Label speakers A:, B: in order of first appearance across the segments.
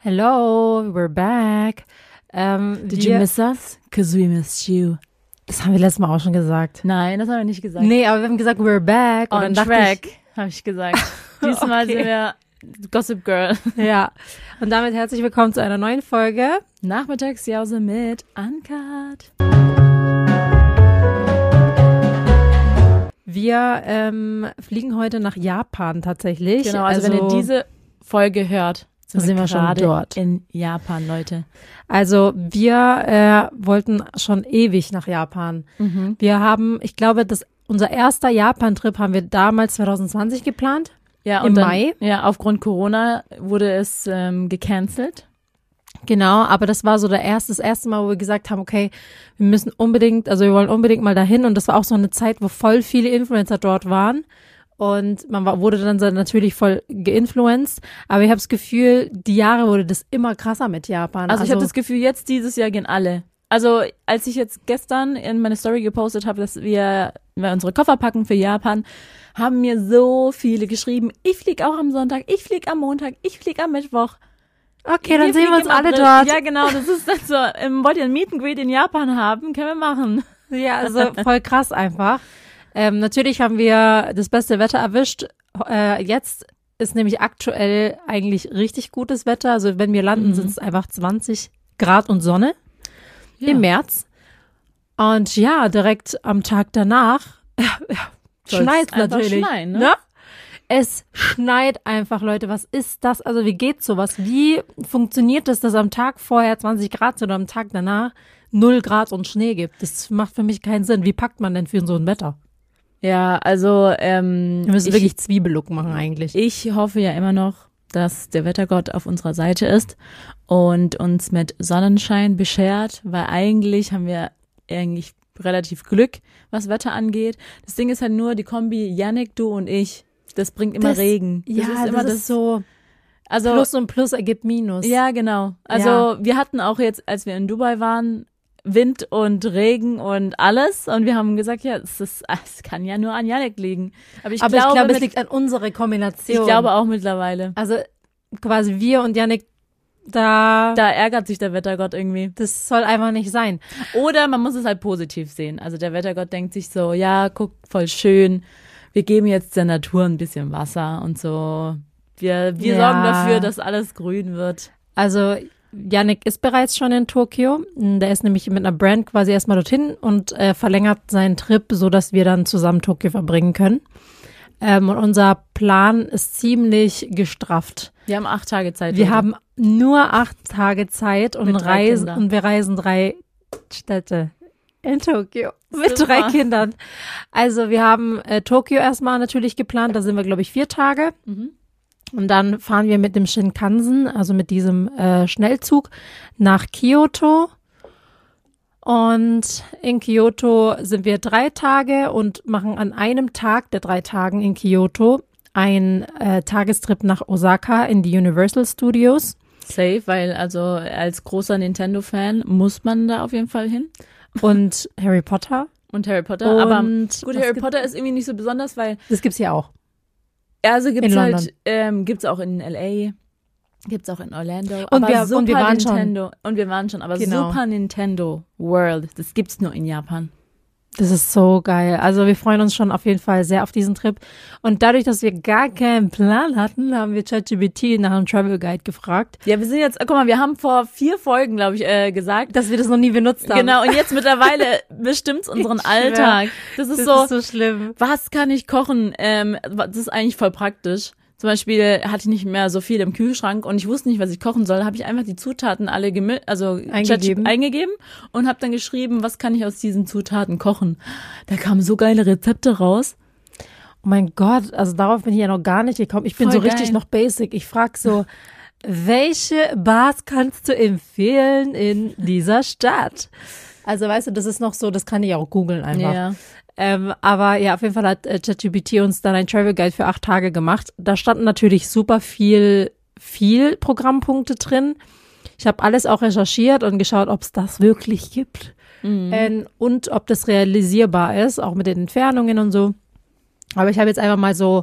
A: Hello, we're back.
B: Did you miss us? Because we missed you.
A: Das haben wir letztes Mal auch schon gesagt.
B: Nein, das haben wir nicht gesagt.
A: Nee, aber wir haben gesagt, we're back.
B: On track, habe ich gesagt. Diesmal sind wir Gossip Girl.
A: Ja, und damit herzlich willkommen zu einer neuen Folge.
B: Nachmittagsjause mit Uncut.
A: Wir fliegen heute nach Japan tatsächlich.
B: Genau, also wenn ihr diese Folge hört,
A: sind wir schon dort.
B: In Japan, Leute.
A: Also wir wollten schon ewig nach Japan.
B: Mhm.
A: Wir haben, ich glaube, unser erster Japan-Trip haben wir damals 2020 geplant.
B: Ja,
A: im Mai.
B: Ja, aufgrund Corona wurde es gecancelt.
A: Genau, aber das war so das erste Mal, wo wir gesagt haben, okay, wir wollen unbedingt mal dahin. Und das war auch so eine Zeit, wo voll viele Influencer dort waren. Und man wurde dann natürlich voll geinfluenced. Aber ich habe das Gefühl, die Jahre wurde das immer krasser mit Japan.
B: Also ich habe das Gefühl, dieses Jahr gehen alle. Also als ich jetzt gestern in meine Story gepostet habe, dass wir unsere Koffer packen für Japan, haben mir so viele geschrieben, ich fliege auch am Sonntag, ich fliege am Montag, ich fliege am Mittwoch.
A: Okay, dann sehen wir uns alle dort.
B: Ja, genau, das ist dann so, wollt ihr ein Meet and Greet in Japan haben? Können wir machen.
A: Ja, also voll krass einfach. Natürlich haben wir das beste Wetter erwischt. Jetzt ist nämlich aktuell eigentlich richtig gutes Wetter. Also wenn wir landen, sind es einfach 20 Grad und Sonne im März. Und ja, direkt am Tag danach schneit es natürlich.
B: Schneien, ne?
A: Es schneit einfach, Leute. Was ist das? Also wie geht sowas? Wie funktioniert das, dass am Tag vorher 20 Grad sind und am Tag danach 0 Grad und Schnee gibt? Das macht für mich keinen Sinn. Wie packt man denn für so ein Wetter?
B: Ja, also
A: wir müssen wirklich Zwiebellook machen eigentlich.
B: Ich hoffe ja immer noch, dass der Wettergott auf unserer Seite ist und uns mit Sonnenschein beschert, weil eigentlich haben wir relativ Glück, was Wetter angeht. Das Ding ist halt nur die Kombi Yannick, du und ich. Das bringt immer Regen.
A: Das ist so.
B: Also
A: Plus und Plus ergibt Minus.
B: Ja, genau. Also wir hatten auch jetzt, als wir in Dubai waren, Wind und Regen und alles. Und wir haben gesagt, ja, es kann ja nur an Yannick liegen. Aber ich glaube,
A: es liegt an unserer Kombination.
B: Ich glaube auch mittlerweile.
A: Also quasi wir und Yannick, da
B: ärgert sich der Wettergott irgendwie.
A: Das soll einfach nicht sein.
B: Oder man muss es halt positiv sehen. Also der Wettergott denkt sich so, ja, guck, voll schön. Wir geben jetzt der Natur ein bisschen Wasser und so. Wir sorgen dafür, dass alles grün wird.
A: Also Yannick ist bereits schon in Tokio. Der ist nämlich mit einer Brand quasi erstmal dorthin und verlängert seinen Trip, so dass wir dann zusammen Tokio verbringen können. Und unser Plan ist ziemlich gestrafft.
B: Wir haben 8 Tage Zeit.
A: Wir haben nur 8 Tage Zeit und wir reisen 3 Städte in Tokio mit 3 Kindern. Also wir haben Tokio erstmal natürlich geplant. Da sind wir, glaube ich, 4 Tage.
B: Mhm.
A: Und dann fahren wir mit dem Shinkansen, also mit diesem Schnellzug, nach Kyoto. Und in Kyoto sind wir 3 Tage und machen an einem Tag der 3 Tagen in Kyoto einen Tagestrip nach Osaka in die Universal Studios.
B: Safe, weil also als großer Nintendo-Fan muss man da auf jeden Fall hin.
A: Und Harry Potter.
B: Aber gut, Harry Potter ist irgendwie nicht so besonders, weil
A: das gibt's hier auch.
B: Also gibt's halt, gibt's auch in LA, gibt's auch in Orlando.
A: Und wir waren
B: Nintendo, schon. Und wir waren schon, aber
A: genau.
B: Super Nintendo World, das gibt's nur in Japan.
A: Das ist so geil. Also wir freuen uns schon auf jeden Fall sehr auf diesen Trip. Und dadurch, dass wir gar keinen Plan hatten, haben wir ChatGPT nach einem Travel Guide gefragt.
B: Ja, wir sind jetzt, guck mal, wir haben vor 4 Folgen, glaube ich, gesagt,
A: dass wir das noch nie benutzt haben.
B: Genau, und jetzt mittlerweile bestimmt's unseren Alltag. Das ist
A: so schlimm.
B: Was kann ich kochen? Das ist eigentlich voll praktisch. Zum Beispiel hatte ich nicht mehr so viel im Kühlschrank und ich wusste nicht, was ich kochen soll. Habe ich einfach die Zutaten alle eingegeben und habe dann geschrieben, was kann ich aus diesen Zutaten kochen. Da kamen so geile Rezepte raus.
A: Oh mein Gott, also darauf bin ich ja noch gar nicht gekommen. Ich bin voll so richtig geil. Noch basic. Ich frage so, welche Bars kannst du empfehlen in dieser Stadt? Also weißt du, das ist noch so, das kann ich auch googeln einfach.
B: Ja.
A: Aber ja, auf jeden Fall hat ChatGPT uns dann ein Travel Guide für 8 Tage gemacht. Da standen natürlich super viel Programmpunkte drin. Ich habe alles auch recherchiert und geschaut, ob es das wirklich gibt. Und ob das realisierbar ist, auch mit den Entfernungen und so. Aber ich habe jetzt einfach mal so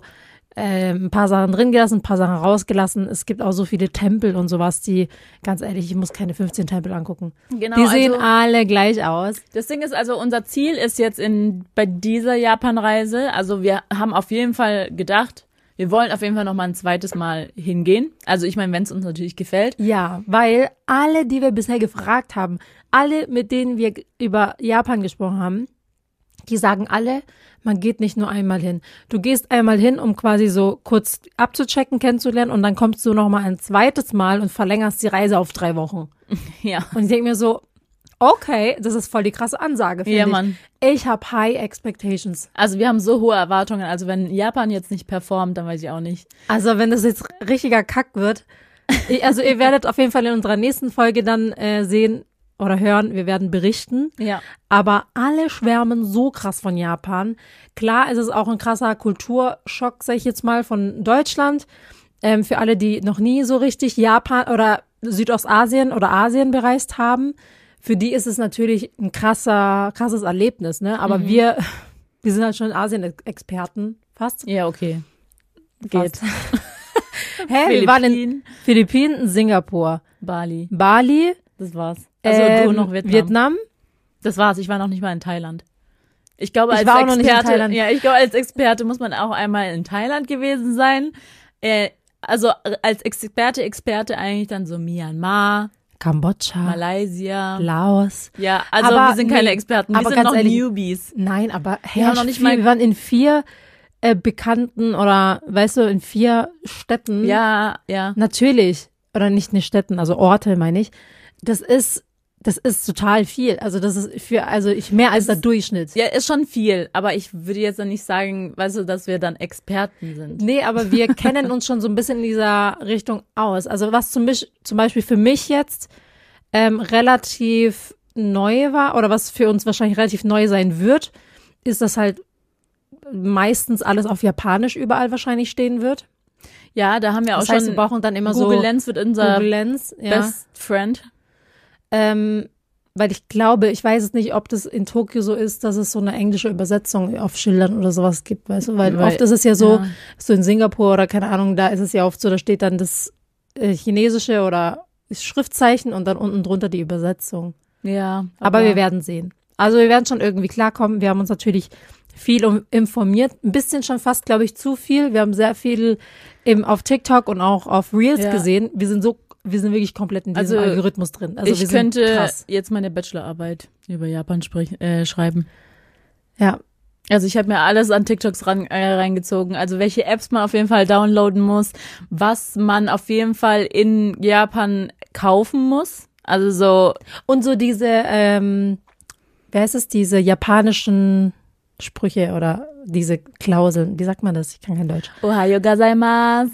A: ein paar Sachen drin gelassen, ein paar Sachen rausgelassen. Es gibt auch so viele Tempel und sowas, die, ganz ehrlich, ich muss keine 15 Tempel angucken.
B: Genau,
A: die sehen alle gleich aus.
B: Das Ding ist also, unser Ziel ist jetzt bei dieser Japan-Reise, also wir haben auf jeden Fall gedacht, wir wollen auf jeden Fall noch mal ein zweites Mal hingehen. Also ich meine, wenn es uns natürlich gefällt.
A: Ja, weil alle, die wir bisher gefragt haben, alle, mit denen wir über Japan gesprochen haben, die sagen alle, man geht nicht nur einmal hin. Du gehst einmal hin, um quasi so kurz abzuchecken, kennenzulernen und dann kommst du noch mal ein zweites Mal und verlängerst die Reise auf 3 Wochen.
B: Ja.
A: Und ich denke mir so, okay, das ist voll die krasse Ansage, finde ich.
B: Mann.
A: Ich habe High Expectations.
B: Also wir haben so hohe Erwartungen. Also wenn Japan jetzt nicht performt, dann weiß ich auch nicht.
A: Also wenn das jetzt richtiger Kack wird, also ihr werdet auf jeden Fall in unserer nächsten Folge dann sehen, oder hören, wir werden berichten.
B: Ja.
A: Aber alle schwärmen so krass von Japan. Klar ist es auch ein krasser Kulturschock, sag ich jetzt mal, von Deutschland. Für alle, die noch nie so richtig Japan oder Südostasien oder Asien bereist haben, für die ist es natürlich ein krasses Erlebnis, ne? Aber wir sind halt schon Asien-Experten, fast.
B: Ja, okay. Geht.
A: Wir waren in Philippinen, Singapur.
B: Bali. Das war's.
A: Also
B: du noch
A: Vietnam.
B: Das war's. Ich war noch nicht mal in Thailand. Ich glaube, als Experte muss man auch einmal in Thailand gewesen sein. Also als Experte eigentlich dann so Myanmar,
A: Kambodscha,
B: Malaysia,
A: Laos.
B: Ja, also wir sind keine Experten, wir sind noch Newbies.
A: Nein, aber
B: wir haben noch nicht mal.
A: Wir waren in 4 bekannten oder, weißt du, in 4 Städten.
B: Ja.
A: Natürlich. Oder nicht Städten, also Orte meine ich. Das ist total viel. Also das ist mehr als der Durchschnitt.
B: Ja, ist schon viel. Aber ich würde jetzt dann nicht sagen, weißt du, dass wir dann Experten sind.
A: Nee, aber wir kennen uns schon so ein bisschen in dieser Richtung aus. Also was zum Beispiel für mich jetzt relativ neu war oder was für uns wahrscheinlich relativ neu sein wird, ist, dass halt meistens alles auf Japanisch überall wahrscheinlich stehen wird.
B: Ja, da haben wir auch
A: das heißt,
B: schon.
A: Wir brauchen dann immer
B: Google Lens wird unser
A: Best
B: Friend.
A: Weil ich glaube, ich weiß es nicht, ob das in Tokio so ist, dass es so eine englische Übersetzung auf Schildern oder sowas gibt, weißt du, weil oft ist es ja so, so in Singapur oder keine Ahnung, da ist es ja oft so, da steht dann das chinesische oder Schriftzeichen und dann unten drunter die Übersetzung.
B: Ja.
A: Aber wir werden sehen. Also wir werden schon irgendwie klarkommen. Wir haben uns natürlich viel informiert, ein bisschen schon fast, glaube ich, zu viel. Wir haben sehr viel auf TikTok und auch auf Reels gesehen. Wir sind wirklich komplett in diesem Algorithmus drin. Also
B: ich könnte jetzt meine Bachelorarbeit über Japan schreiben.
A: Ja.
B: Also ich habe mir alles an TikToks reingezogen. Also welche Apps man auf jeden Fall downloaden muss, was man auf jeden Fall in Japan kaufen muss. Also so. Und so diese, wer ist es, diese japanischen Sprüche oder diese Klauseln. Wie sagt man das? Ich kann kein Deutsch. Ohayo gozaimasu.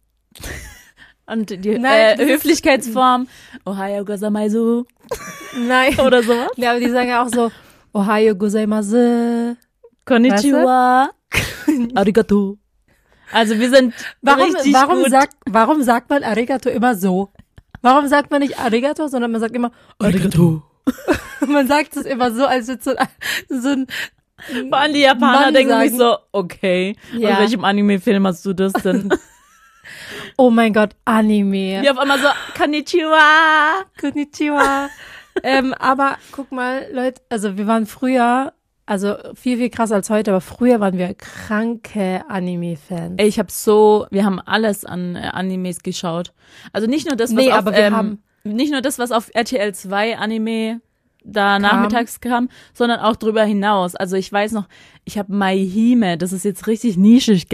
B: Und die Höflichkeitsform Ohayo gozaimasu.
A: Nein.
B: Oder sowas.
A: Ja, aber die sagen ja auch so Ohayo gozaimasu.
B: Konnichiwa. Arigato. Also wir sind richtig gut.
A: Warum sagt man Arigato immer so? Warum sagt man nicht Arigato, sondern man sagt immer Arigato. Man sagt es immer so, als würde so ein
B: vor allem die Japaner denken sich so, okay, in welchem Anime-Film hast du das denn?
A: Oh mein Gott, Anime.
B: Die auf einmal so, Konnichiwa.
A: Aber guck mal, Leute, also wir waren früher, also viel, viel krasser als heute, aber früher waren wir kranke Anime-Fans.
B: Ey, wir haben alles an Animes geschaut. Also nicht nur das, was auf RTL 2 Anime nachmittags kam, sondern auch drüber hinaus. Also ich weiß noch, ich habe Maihime, das ist jetzt richtig nischig,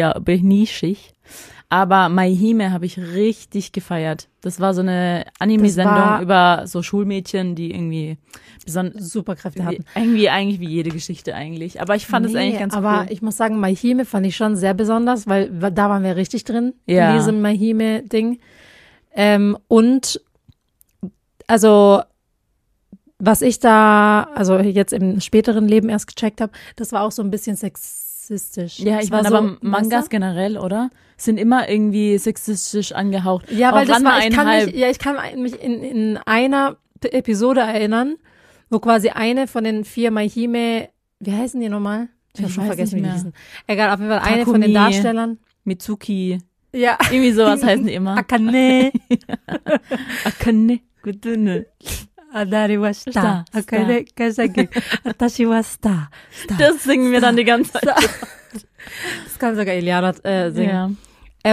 B: aber Maihime habe ich richtig gefeiert. Das war so eine Anime-Sendung über so Schulmädchen, die irgendwie
A: Superkräfte hatten.
B: Eigentlich wie jede Geschichte eigentlich. Aber ich fand es eigentlich ganz cool.
A: Aber ich muss sagen, Maihime fand ich schon sehr besonders, weil da waren wir richtig drin in diesem Maihime-Ding. Und also was ich also jetzt im späteren Leben erst gecheckt habe, das war auch so ein bisschen sexistisch.
B: Ja, ich meine, aber Mangas generell, oder? Sind immer irgendwie sexistisch angehaucht.
A: Ja, weil ich kann mich in einer Episode erinnern, wo quasi eine von den 4 Maihime, wie heißen die nochmal? Ich habe schon vergessen, wie die hießen. Egal, auf jeden Fall eine von den Darstellern.
B: Mitsuki.
A: Ja.
B: Irgendwie sowas heißen die immer.
A: Akane.
B: Akane. Gudune.
A: Adari wa shita. Akane kasagi. Atashi wa star.
B: Das singen wir dann die ganze Zeit.
A: Das kann sogar Iliana singen.
B: Ja.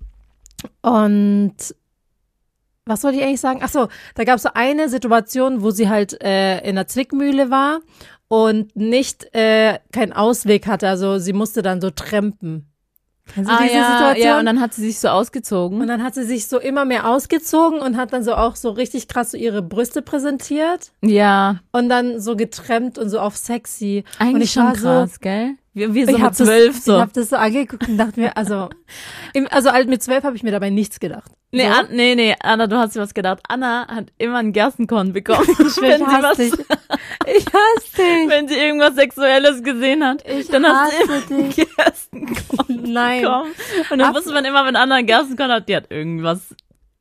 A: Und was wollte ich eigentlich sagen? Ach so, da gab es so eine Situation, wo sie halt in der Zwickmühle war und nicht keinen Ausweg hatte. Also sie musste dann so trampen. Kennst du diese Situation?
B: Ja, und dann hat sie sich so ausgezogen.
A: Und dann hat sie sich so immer mehr ausgezogen und hat dann so auch so richtig krass so ihre Brüste präsentiert.
B: Ja.
A: Und dann so getrennt und so auf sexy.
B: Eigentlich
A: und ich
B: schon
A: war
B: krass,
A: so,
B: gell? Wir so mit 12 so.
A: Ich hab das so angeguckt und dachte mir, also mit 12 habe ich mir dabei nichts gedacht.
B: Nee,
A: so?
B: nee, Anna, du hast dir was gedacht. Anna hat immer einen Gerstenkorn bekommen.
A: Ich hasse dich. Ich hasse dich.
B: Wenn sie irgendwas Sexuelles gesehen hat, dann hat sie immer einen Gerstenkorn bekommen. Und dann wusste man immer, wenn Anna einen Gerstenkorn hat, die hat irgendwas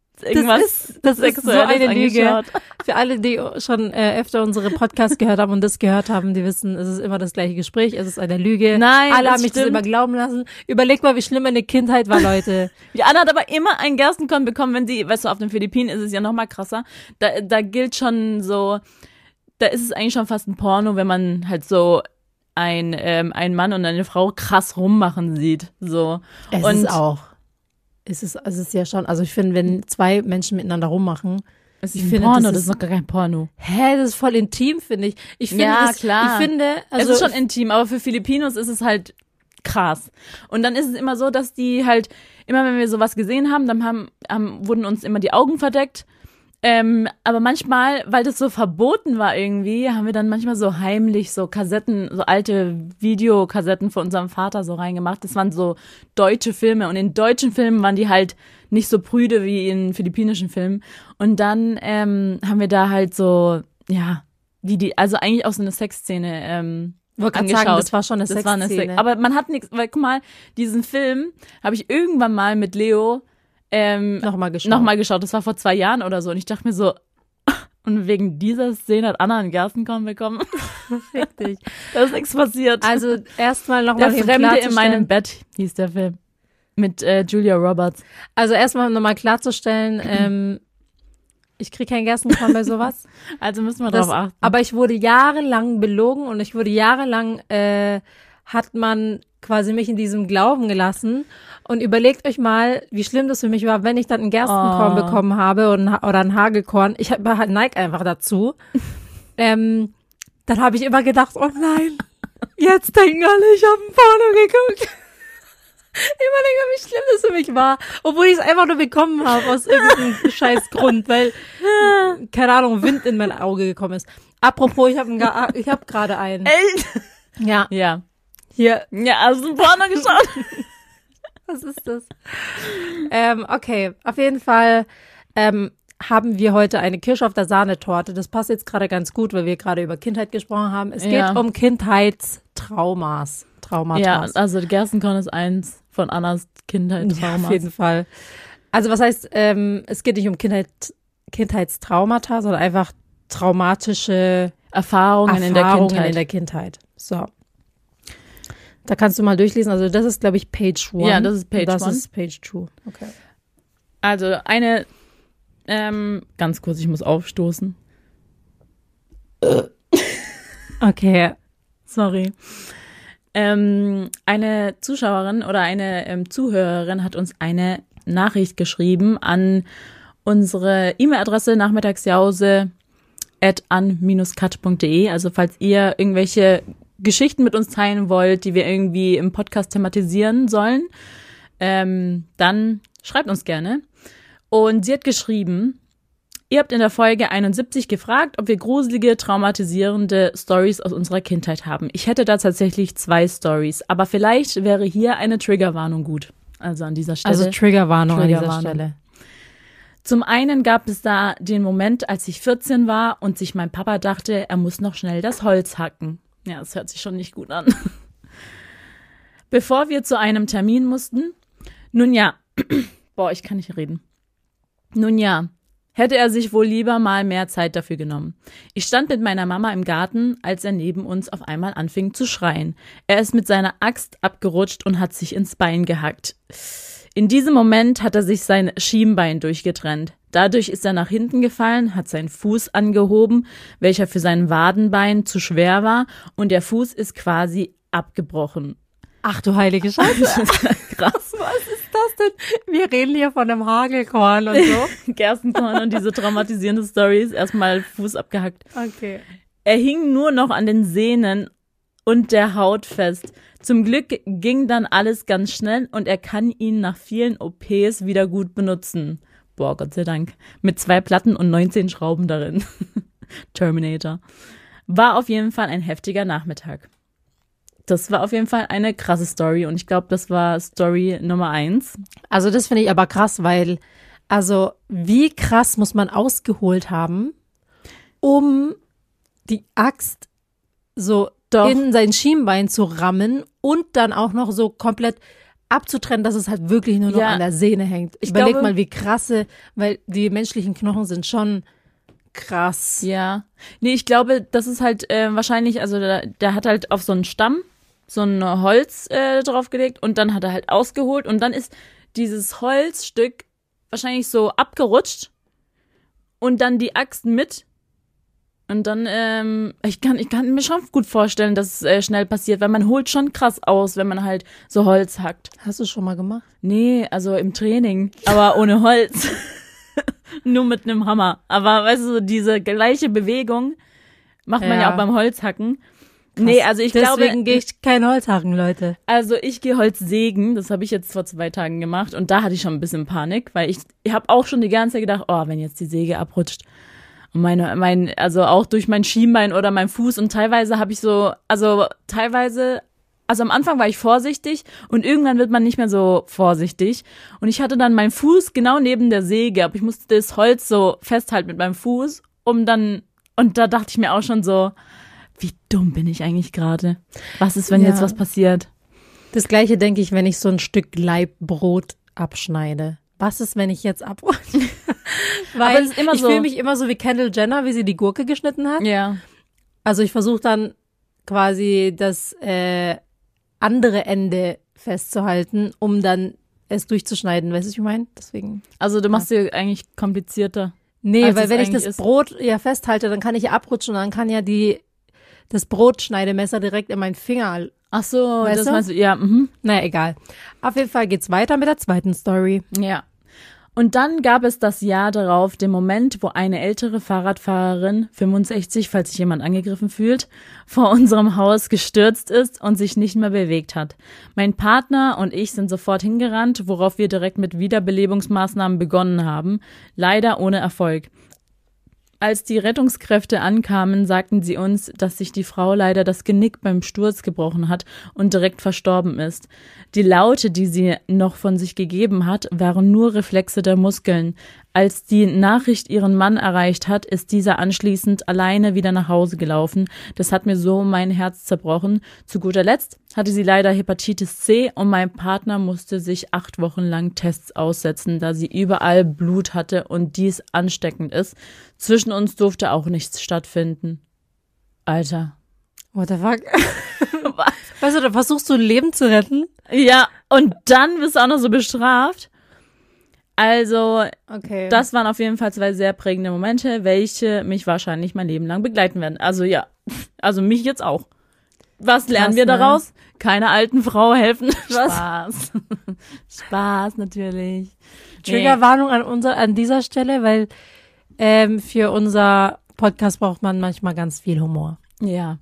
A: das
B: Sexuelles
A: ist so eine
B: angeschaut.
A: Lüge. Für alle, die schon öfter unsere Podcasts gehört haben und das gehört haben, die wissen, es ist immer das gleiche Gespräch, es ist eine Lüge.
B: Nein,
A: alle
B: das
A: haben mich das
B: stimmt.
A: immer glauben lassen. Überleg mal, wie schlimm meine Kindheit war, Leute.
B: Die Anna hat aber immer einen Gerstenkorn bekommen, wenn sie, weißt du, auf den Philippinen ist es ja noch mal krasser. Da gilt schon so, da ist es eigentlich schon fast ein Porno, wenn man halt so ein Mann und eine Frau krass rummachen sieht. So.
A: Es ist auch. Es ist ja schon, also ich finde, wenn zwei Menschen miteinander rummachen,
B: es ist ein Porno, das ist noch gar kein Porno.
A: Das ist voll intim, finde ich. Ich finde,
B: ja, klar.
A: Ich finde, also
B: es ist schon intim, aber für Filipinos ist es halt krass. Und dann ist es immer so, dass die halt, immer wenn wir sowas gesehen haben, dann wurden uns immer die Augen verdeckt. Aber manchmal, weil das so verboten war irgendwie, haben wir dann manchmal so heimlich so Kassetten, so alte Videokassetten von unserem Vater so reingemacht. Das waren so deutsche Filme und in deutschen Filmen waren die halt nicht so prüde wie in philippinischen Filmen. Und dann haben wir da halt so, ja, also eigentlich auch so eine Sexszene
A: wollte gerade
B: angeschaut.
A: sagen, das war schon eine Sexszene.
B: Aber man hat nichts, weil guck mal, diesen Film habe ich irgendwann mal mit Leo nochmal geschaut. Das war vor 2 Jahren oder so. Und ich dachte mir so, und wegen dieser Szene hat Anna einen Gerstenkorn bekommen.
A: Richtig.
B: Da ist nichts passiert.
A: Also erstmal nochmal
B: Der Fremde in meinem Bett hieß der Film. Mit Julia Roberts.
A: Also erstmal nochmal klarzustellen, ich kriege keinen Gerstenkorn bei sowas.
B: Also müssen wir darauf achten.
A: Aber ich wurde jahrelang belogen und ich wurde jahrelang, hat man quasi mich in diesem Glauben gelassen. Und überlegt euch mal, wie schlimm das für mich war, wenn ich dann einen Gerstenkorn bekommen habe oder ein Hagelkorn. Ich neig einfach dazu. Dann habe ich immer gedacht, oh nein, jetzt denken alle, ich habe ein Porno geguckt. Immer denke, wie schlimm das für mich war. Obwohl ich es einfach nur bekommen habe aus irgendeinem scheiß Grund, weil, keine Ahnung, Wind in mein Auge gekommen ist. Apropos, ich hab gerade einen. Ja.
B: Ja.
A: Hier.
B: Ja, hast du ein Porno geschaut?
A: Was ist das? Okay, auf jeden Fall haben wir heute eine Kirsche auf der Sahnetorte. Das passt jetzt gerade ganz gut, weil wir gerade über Kindheit gesprochen haben. Es geht um Kindheitstraumas.
B: Ja, also Gerstenkorn ist eins von Annas Kindheitstraumas.
A: Ja, auf jeden Fall. Also was heißt, es geht nicht um Kindheitstraumata, sondern einfach traumatische Erfahrungen in der Kindheit. So. Da kannst du mal durchlesen. Also das ist, glaube ich, Page 1.
B: Ja, das ist Page 1.
A: Das ist Page 2. Okay.
B: Also eine, ganz kurz, ich muss aufstoßen.
A: Okay.
B: Sorry. Eine Zuschauerin oder eine Zuhörerin hat uns eine Nachricht geschrieben an unsere E-Mail-Adresse nachmittagsjause@an-cut.de. Also falls ihr irgendwelche Geschichten mit uns teilen wollt, die wir irgendwie im Podcast thematisieren sollen, dann schreibt uns gerne. Und sie hat geschrieben, ihr habt in der Folge 71 gefragt, ob wir gruselige, traumatisierende Stories aus unserer Kindheit haben. Ich hätte da tatsächlich 2 Stories, aber vielleicht wäre hier eine Triggerwarnung gut. Also an dieser Stelle.
A: Also Triggerwarnung an dieser Stelle.
B: Zum einen gab es da den Moment, als ich 14 war und sich mein Papa dachte, er muss noch schnell das Holz hacken. Ja, das hört sich schon nicht gut an. Bevor wir zu einem Termin mussten, nun ja, boah, ich kann nicht reden. Nun ja, hätte er sich wohl lieber mal mehr Zeit dafür genommen. Ich stand mit meiner Mama im Garten, als er neben uns auf einmal anfing zu schreien. Er ist mit seiner Axt abgerutscht und hat sich ins Bein gehackt. In diesem Moment hat er sich sein Schienbein durchgetrennt. Dadurch ist er nach hinten gefallen, hat seinen Fuß angehoben, welcher für sein Wadenbein zu schwer war, und der Fuß ist quasi abgebrochen.
A: Ach du heilige Scheiße.
B: Krass.
A: Was ist das denn? Wir reden hier von einem Hagelkorn und so.
B: Gerstenkorn und diese traumatisierende Stories. Erstmal Fuß abgehackt.
A: Okay.
B: Er hing nur noch an den Sehnen und der Haut fest. Zum Glück ging dann alles ganz schnell und er kann ihn nach vielen OPs wieder gut benutzen. Boah, Gott sei Dank. Mit 2 Platten und 19 Schrauben darin. Terminator. War auf jeden Fall ein heftiger Nachmittag. Das war auf jeden Fall eine krasse Story und ich glaube, das war Story Nummer 1.
A: Also das finde ich aber krass, weil, also wie krass muss man ausgeholt haben, um die Axt so in sein Schienbein zu rammen und dann auch noch so komplett abzutrennen, dass es halt wirklich nur noch an der Sehne hängt. Überleg mal, wie krasse, weil die menschlichen Knochen sind schon krass.
B: Ja. Nee, ich glaube, das ist halt wahrscheinlich, also der hat halt auf so einen Stamm so ein Holz draufgelegt und dann hat er halt ausgeholt und dann ist dieses Holzstück wahrscheinlich so abgerutscht und dann die Axt mit. Und dann, ich kann mir schon gut vorstellen, dass es schnell passiert, weil man holt schon krass aus, wenn man halt so Holz hackt.
A: Hast du schon mal gemacht?
B: Nee, also im Training, aber ohne Holz. Nur mit einem Hammer. Aber weißt du, diese gleiche Bewegung macht man ja auch beim Holzhacken. Krass. Nee, also
A: deswegen gehe ich kein Holzhacken, Leute.
B: Also ich gehe Holzsägen, das habe ich jetzt vor 2 Tagen gemacht und da hatte ich schon ein bisschen Panik, weil ich habe auch schon die ganze Zeit gedacht, oh, wenn jetzt die Säge abrutscht. Und also auch durch mein Schienbein oder mein Fuß und teilweise habe ich also am Anfang war ich vorsichtig und irgendwann wird man nicht mehr so vorsichtig und ich hatte dann meinen Fuß genau neben der Säge, aber ich musste das Holz so festhalten mit meinem Fuß, und da dachte ich mir auch schon so, wie dumm bin ich eigentlich gerade? Was ist, wenn jetzt was passiert?
A: Das Gleiche denke ich, wenn ich so ein Stück Laibbrot abschneide. Was ist, wenn ich jetzt abrutsche? Weil ich fühle mich immer so wie Kendall Jenner, wie sie die Gurke geschnitten hat.
B: Ja.
A: Also ich versuche dann quasi das andere Ende festzuhalten, um dann es durchzuschneiden. Weißt du, was ich meine? Deswegen.
B: Also du machst dir eigentlich komplizierter.
A: Nee, weil wenn ich das Brot ja festhalte, dann kann ich ja abrutschen und dann kann ja das Brotschneidemesser direkt in meinen Finger.
B: Ach so,
A: weißt
B: das
A: du?
B: meinst du, ja.
A: Naja, egal. Auf jeden Fall geht's weiter mit der zweiten Story.
B: Ja. Und dann gab es das Jahr darauf den Moment, wo eine ältere Fahrradfahrerin, 65, falls sich jemand angegriffen fühlt, vor unserem Haus gestürzt ist und sich nicht mehr bewegt hat. Mein Partner und ich sind sofort hingerannt, worauf wir direkt mit Wiederbelebungsmaßnahmen begonnen haben, leider ohne Erfolg. Als die Rettungskräfte ankamen, sagten sie uns, dass sich die Frau leider das Genick beim Sturz gebrochen hat und direkt verstorben ist. Die Laute, die sie noch von sich gegeben hat, waren nur Reflexe der Muskeln. Als die Nachricht ihren Mann erreicht hat, ist dieser anschließend alleine wieder nach Hause gelaufen. Das hat mir so mein Herz zerbrochen. Zu guter Letzt hatte sie leider Hepatitis C und mein Partner musste sich 8 Wochen lang Tests aussetzen, da sie überall Blut hatte und dies ansteckend ist. Zwischen uns durfte auch nichts stattfinden. Alter.
A: What the fuck? Weißt du, da versuchst du ein Leben zu retten?
B: Ja, und dann wirst du auch noch so bestraft. Also, okay. Das waren auf jeden Fall 2 sehr prägende Momente, welche mich wahrscheinlich mein Leben lang begleiten werden. Also ja, also mich jetzt auch. Was lernen wir daraus? Keine alten Frau helfen. Spaß. Spaß, natürlich.
A: Triggerwarnung an dieser Stelle, weil für unser Podcast braucht man manchmal ganz viel Humor.
B: Ja,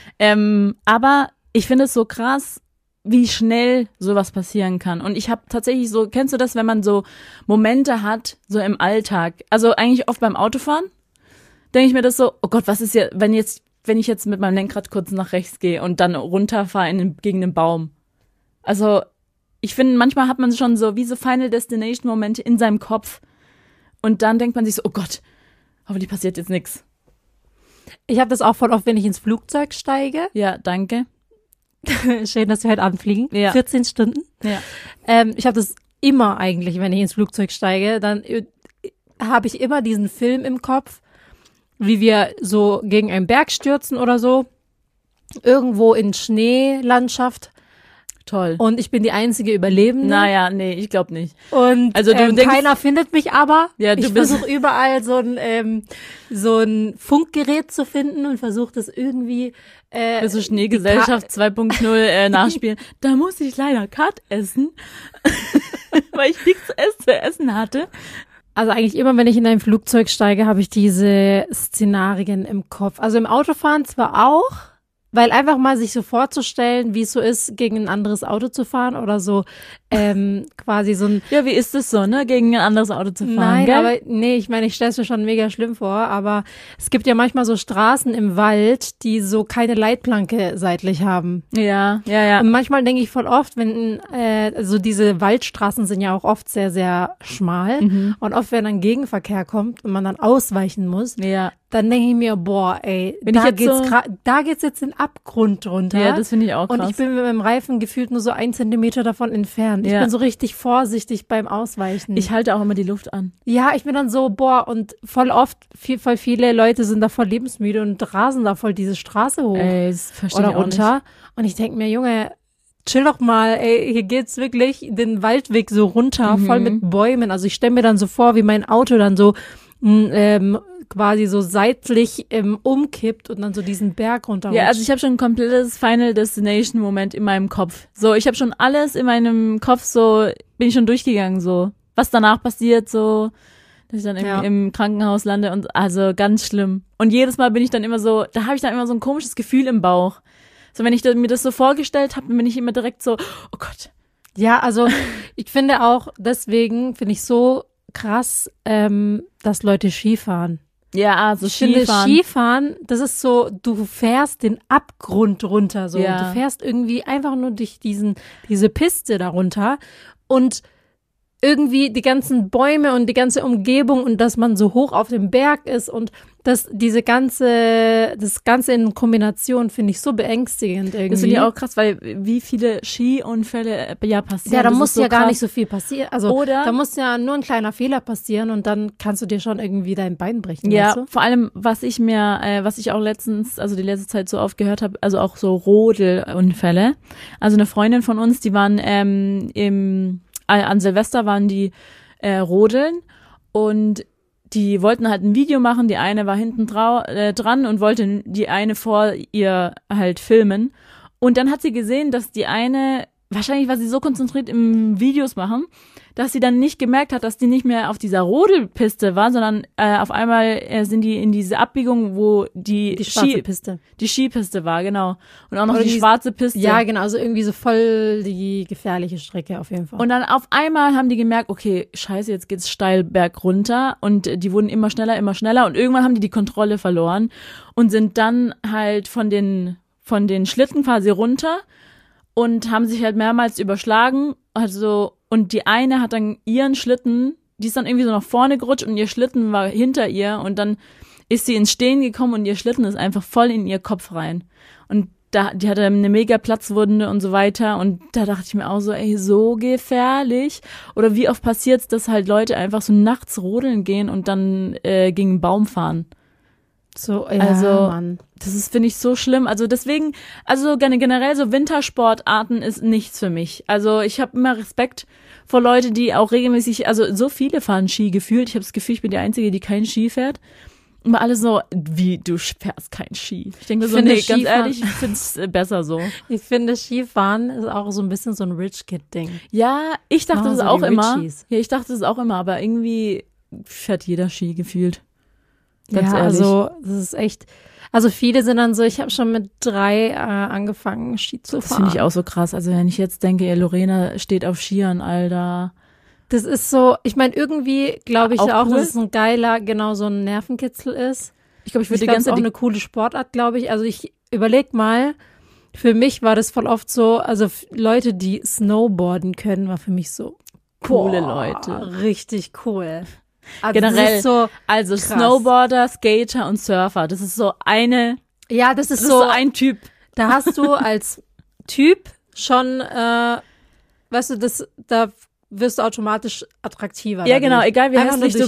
B: aber ich finde es so krass, wie schnell sowas passieren kann. Und ich habe tatsächlich so, kennst du das, wenn man so Momente hat, so im Alltag, also eigentlich oft beim Autofahren, denke ich mir das so, oh Gott, was ist ja, wenn ich jetzt mit meinem Lenkrad kurz nach rechts gehe und dann runterfahre gegen den Baum. Also ich finde, manchmal hat man schon so wie so Final Destination Momente in seinem Kopf und dann denkt man sich so, oh Gott, hoffentlich passiert jetzt nichts.
A: Ich habe das auch voll oft, wenn ich ins Flugzeug steige.
B: Ja, danke.
A: Schön, dass wir heute anfliegen. Ja. 14 Stunden.
B: Ja.
A: Ich habe das immer eigentlich, wenn ich ins Flugzeug steige, dann habe ich immer diesen Film im Kopf, wie wir so gegen einen Berg stürzen oder so, irgendwo in Schneelandschaft.
B: Toll.
A: Und ich bin die einzige Überlebende.
B: Naja, nee, ich glaube nicht.
A: Und
B: also du denkst,
A: keiner findet mich aber.
B: Ja,
A: ich versuche überall so ein Funkgerät zu finden und versuche das irgendwie
B: so Schneegesellschaft 2.0 nachspielen. Da muss ich leider Kat essen, weil ich nichts zu essen hatte.
A: Also eigentlich immer, wenn ich in ein Flugzeug steige, habe ich diese Szenarien im Kopf. Also im Autofahren zwar auch, weil einfach mal sich so vorzustellen, wie es so ist, gegen ein anderes Auto zu fahren oder so quasi so ein...
B: Ja, wie ist es so, ne, gegen ein anderes Auto zu fahren?
A: Nein,
B: gell?
A: aber nee, ich meine, ich stelle es mir schon mega schlimm vor, aber es gibt ja manchmal so Straßen im Wald, die so keine Leitplanke seitlich haben.
B: Ja.
A: Und manchmal denke ich voll oft, wenn also diese Waldstraßen sind ja auch oft sehr, sehr schmal und oft, wenn dann Gegenverkehr kommt und man dann ausweichen muss, dann denke ich mir, boah, ey, da geht's jetzt den Abgrund runter.
B: Ja, das finde ich auch krass.
A: Und ich bin mit meinem Reifen gefühlt nur so 1 Zentimeter davon entfernt. Ich bin so richtig vorsichtig beim Ausweichen.
B: Ich halte auch immer die Luft an.
A: Ja, ich bin dann so, boah, und voll oft, voll viele Leute sind da voll lebensmüde und rasen da voll diese Straße hoch.
B: Ey, das verstehe ich
A: oder runter. Nicht. Und ich denke mir, Junge, chill doch mal, ey, hier geht's wirklich den Waldweg so runter, voll mit Bäumen. Also ich stelle mir dann so vor, wie mein Auto dann so quasi so seitlich umkippt und dann so diesen Berg runterrutscht.
B: Ja, also ich habe schon ein komplettes Final Destination Moment in meinem Kopf. So, ich habe schon alles in meinem Kopf so, bin ich schon durchgegangen so. Was danach passiert so, dass ich dann im Krankenhaus lande und also ganz schlimm. Und jedes Mal bin ich dann immer so, da habe ich dann immer so ein komisches Gefühl im Bauch. So, wenn ich mir das so vorgestellt habe, bin ich immer direkt so, oh Gott.
A: Ja, also ich finde auch, deswegen finde ich so krass, dass Leute Skifahren.
B: Ja, also
A: Skifahren, das ist so, du fährst den Abgrund runter, so.
B: Ja.
A: Du fährst irgendwie einfach nur durch diese Piste darunter und irgendwie die ganzen Bäume und die ganze Umgebung und dass man so hoch auf dem Berg ist und das Ganze in Kombination finde ich so beängstigend irgendwie.
B: Das finde ich auch krass, weil wie viele Skiunfälle passieren.
A: Ja, da muss
B: so
A: ja
B: krass.
A: gar nicht so viel passieren. Also
B: oder
A: da muss ja nur ein kleiner Fehler passieren und dann kannst du dir schon irgendwie dein Bein brechen.
B: Ja,
A: weißt du?
B: Vor allem, was ich auch letztens, also die letzte Zeit so oft gehört habe, also auch so Rodelunfälle. Also eine Freundin von uns, die waren an Silvester waren die rodeln und die wollten halt ein Video machen, die eine war hinten dran und wollte die eine vor ihr halt filmen. Und dann hat sie gesehen, dass die eine, wahrscheinlich war sie so konzentriert im Videos machen, dass sie dann nicht gemerkt hat, dass die nicht mehr auf dieser Rodelpiste war, sondern auf einmal sind die in diese Abbiegung, wo die
A: schwarze Piste.
B: Die Skipiste war, genau. Und auch noch die schwarze Piste.
A: Ja, genau, also irgendwie so voll die gefährliche Strecke auf jeden Fall.
B: Und dann auf einmal haben die gemerkt, okay, scheiße, jetzt geht's steil berg runter und die wurden immer schneller und irgendwann haben die Kontrolle verloren und sind dann halt von den Schlitten quasi runter und haben sich halt mehrmals überschlagen, also und die eine hat dann ihren Schlitten, die ist dann irgendwie so nach vorne gerutscht und ihr Schlitten war hinter ihr und dann ist sie ins Stehen gekommen und ihr Schlitten ist einfach voll in ihr Kopf rein. Und die hatte eine mega Platzwunde und so weiter und da dachte ich mir auch so, ey, so gefährlich. Oder wie oft passiert's, dass halt Leute einfach so nachts rodeln gehen und dann gegen einen Baum fahren.
A: So, ja,
B: also,
A: Mann.
B: Das ist, finde ich, so schlimm. Also deswegen, also generell so Wintersportarten ist nichts für mich. Also ich habe immer Respekt vor Leute, die auch regelmäßig, also so viele fahren Ski gefühlt. Ich habe das Gefühl, ich bin die Einzige, die keinen Ski fährt. Immer alle so, wie, du fährst kein Ski. Ich denke mir so, nee, ganz ehrlich, ich find's besser so.
A: Ich finde, Skifahren ist auch so ein bisschen so ein Rich-Kid-Ding.
B: Ja, ich dachte das auch immer. Ja, ich dachte das auch immer, aber irgendwie fährt jeder Ski gefühlt. Ganz ehrlich.
A: Also das ist echt, also viele sind dann so, ich habe schon mit 3 angefangen, Ski zu fahren.
B: Das finde ich auch so krass. Also wenn ich jetzt denke, Lorena steht auf Skiern, Alter.
A: Das ist so, ich meine, irgendwie glaube ich auch,
B: cool,
A: dass es ein geiler, genau so ein Nervenkitzel ist.
B: Ich glaube, ich würde die ganze Zeit
A: auch eine coole Sportart, glaube ich. Also ich überleg mal, für mich war das voll oft so, also Leute, die Snowboarden können, war für mich so
B: coole Leute.
A: Richtig cool.
B: Also generell, so also krass. Snowboarder, Skater und Surfer, das ist so eine,
A: ja, das ist so
B: ein Typ.
A: Da hast du als Typ schon, weißt du, da wirst du automatisch attraktiver.
B: Ja, genau, egal wie hässlich du bist,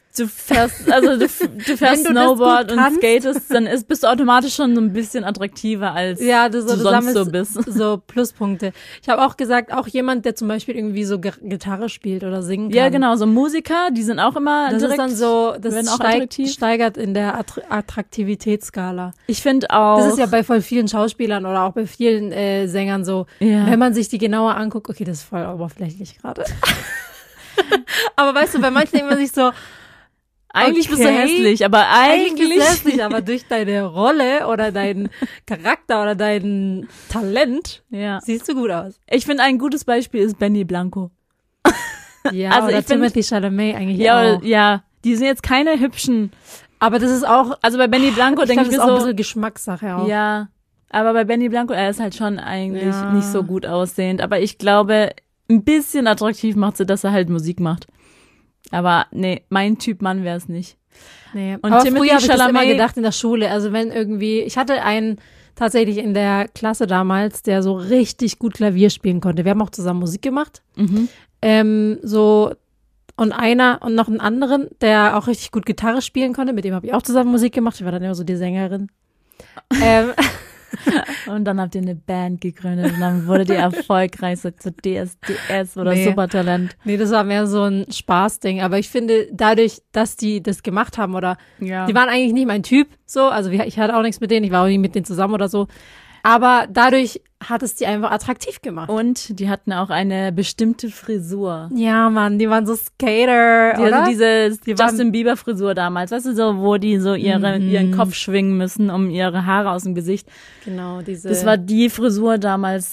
B: du fährst Snowboard und skatest, dann bist du automatisch schon so ein bisschen attraktiver, als
A: du
B: sonst so bist.
A: So Pluspunkte. Ich habe auch gesagt, auch jemand, der zum Beispiel irgendwie so Gitarre spielt oder singen kann.
B: Ja, genau, so Musiker, die sind auch immer
A: das
B: direkt,
A: ist dann so, das
B: attraktiv.
A: Steigert in der Attraktivitätsskala.
B: Ich finde auch.
A: Das ist ja bei voll vielen Schauspielern oder auch bei vielen Sängern so, wenn man sich die genauer anguckt, okay, das ist voll oberflächlich gerade. Aber weißt du, bei manchen denkt man sich so,
B: eigentlich bist du hässlich, aber eigentlich
A: bist du hässlich, aber durch deine Rolle oder deinen Charakter oder dein Talent siehst du gut aus.
B: Ich finde, ein gutes Beispiel ist Benny Blanco.
A: Ja, also oder Timothée Chalamet eigentlich auch.
B: Ja, die sind jetzt keine hübschen.
A: Aber das ist auch,
B: also bei Benny Blanco denke ich mir so.
A: Das ist auch ein bisschen Geschmackssache auch.
B: Ja, aber bei Benny Blanco, er ist halt schon eigentlich nicht so gut aussehend. Aber ich glaube, ein bisschen attraktiv macht sie, dass er halt Musik macht. Aber nee, mein Typ Mann wäre es nicht.
A: Nee. Und aber früher habe ich das immer gedacht in der Schule. Also wenn irgendwie, ich hatte einen tatsächlich in der Klasse damals, der so richtig gut Klavier spielen konnte. Wir haben auch zusammen Musik gemacht.
B: Mhm.
A: Und noch einen anderen, der auch richtig gut Gitarre spielen konnte. Mit dem habe ich auch zusammen Musik gemacht. Ich war dann immer so die Sängerin.
B: Und dann habt ihr eine Band gegründet und dann wurde die erfolgreich so zu DSDS oder Supertalent.
A: Nee, das war mehr so ein Spaßding. Aber ich finde, dadurch, dass die das gemacht haben oder die waren eigentlich nicht mein Typ, so. Also ich hatte auch nichts mit denen, ich war auch nie mit denen zusammen oder so. Aber dadurch hat es die einfach attraktiv gemacht.
B: Und die hatten auch eine bestimmte Frisur.
A: Ja, Mann, die waren so Skater, oder?
B: Also diese Justin Bieber Frisur damals, weißt du, so, wo die so ihren Kopf schwingen müssen, um ihre Haare aus dem Gesicht.
A: Genau,
B: Das war die Frisur damals,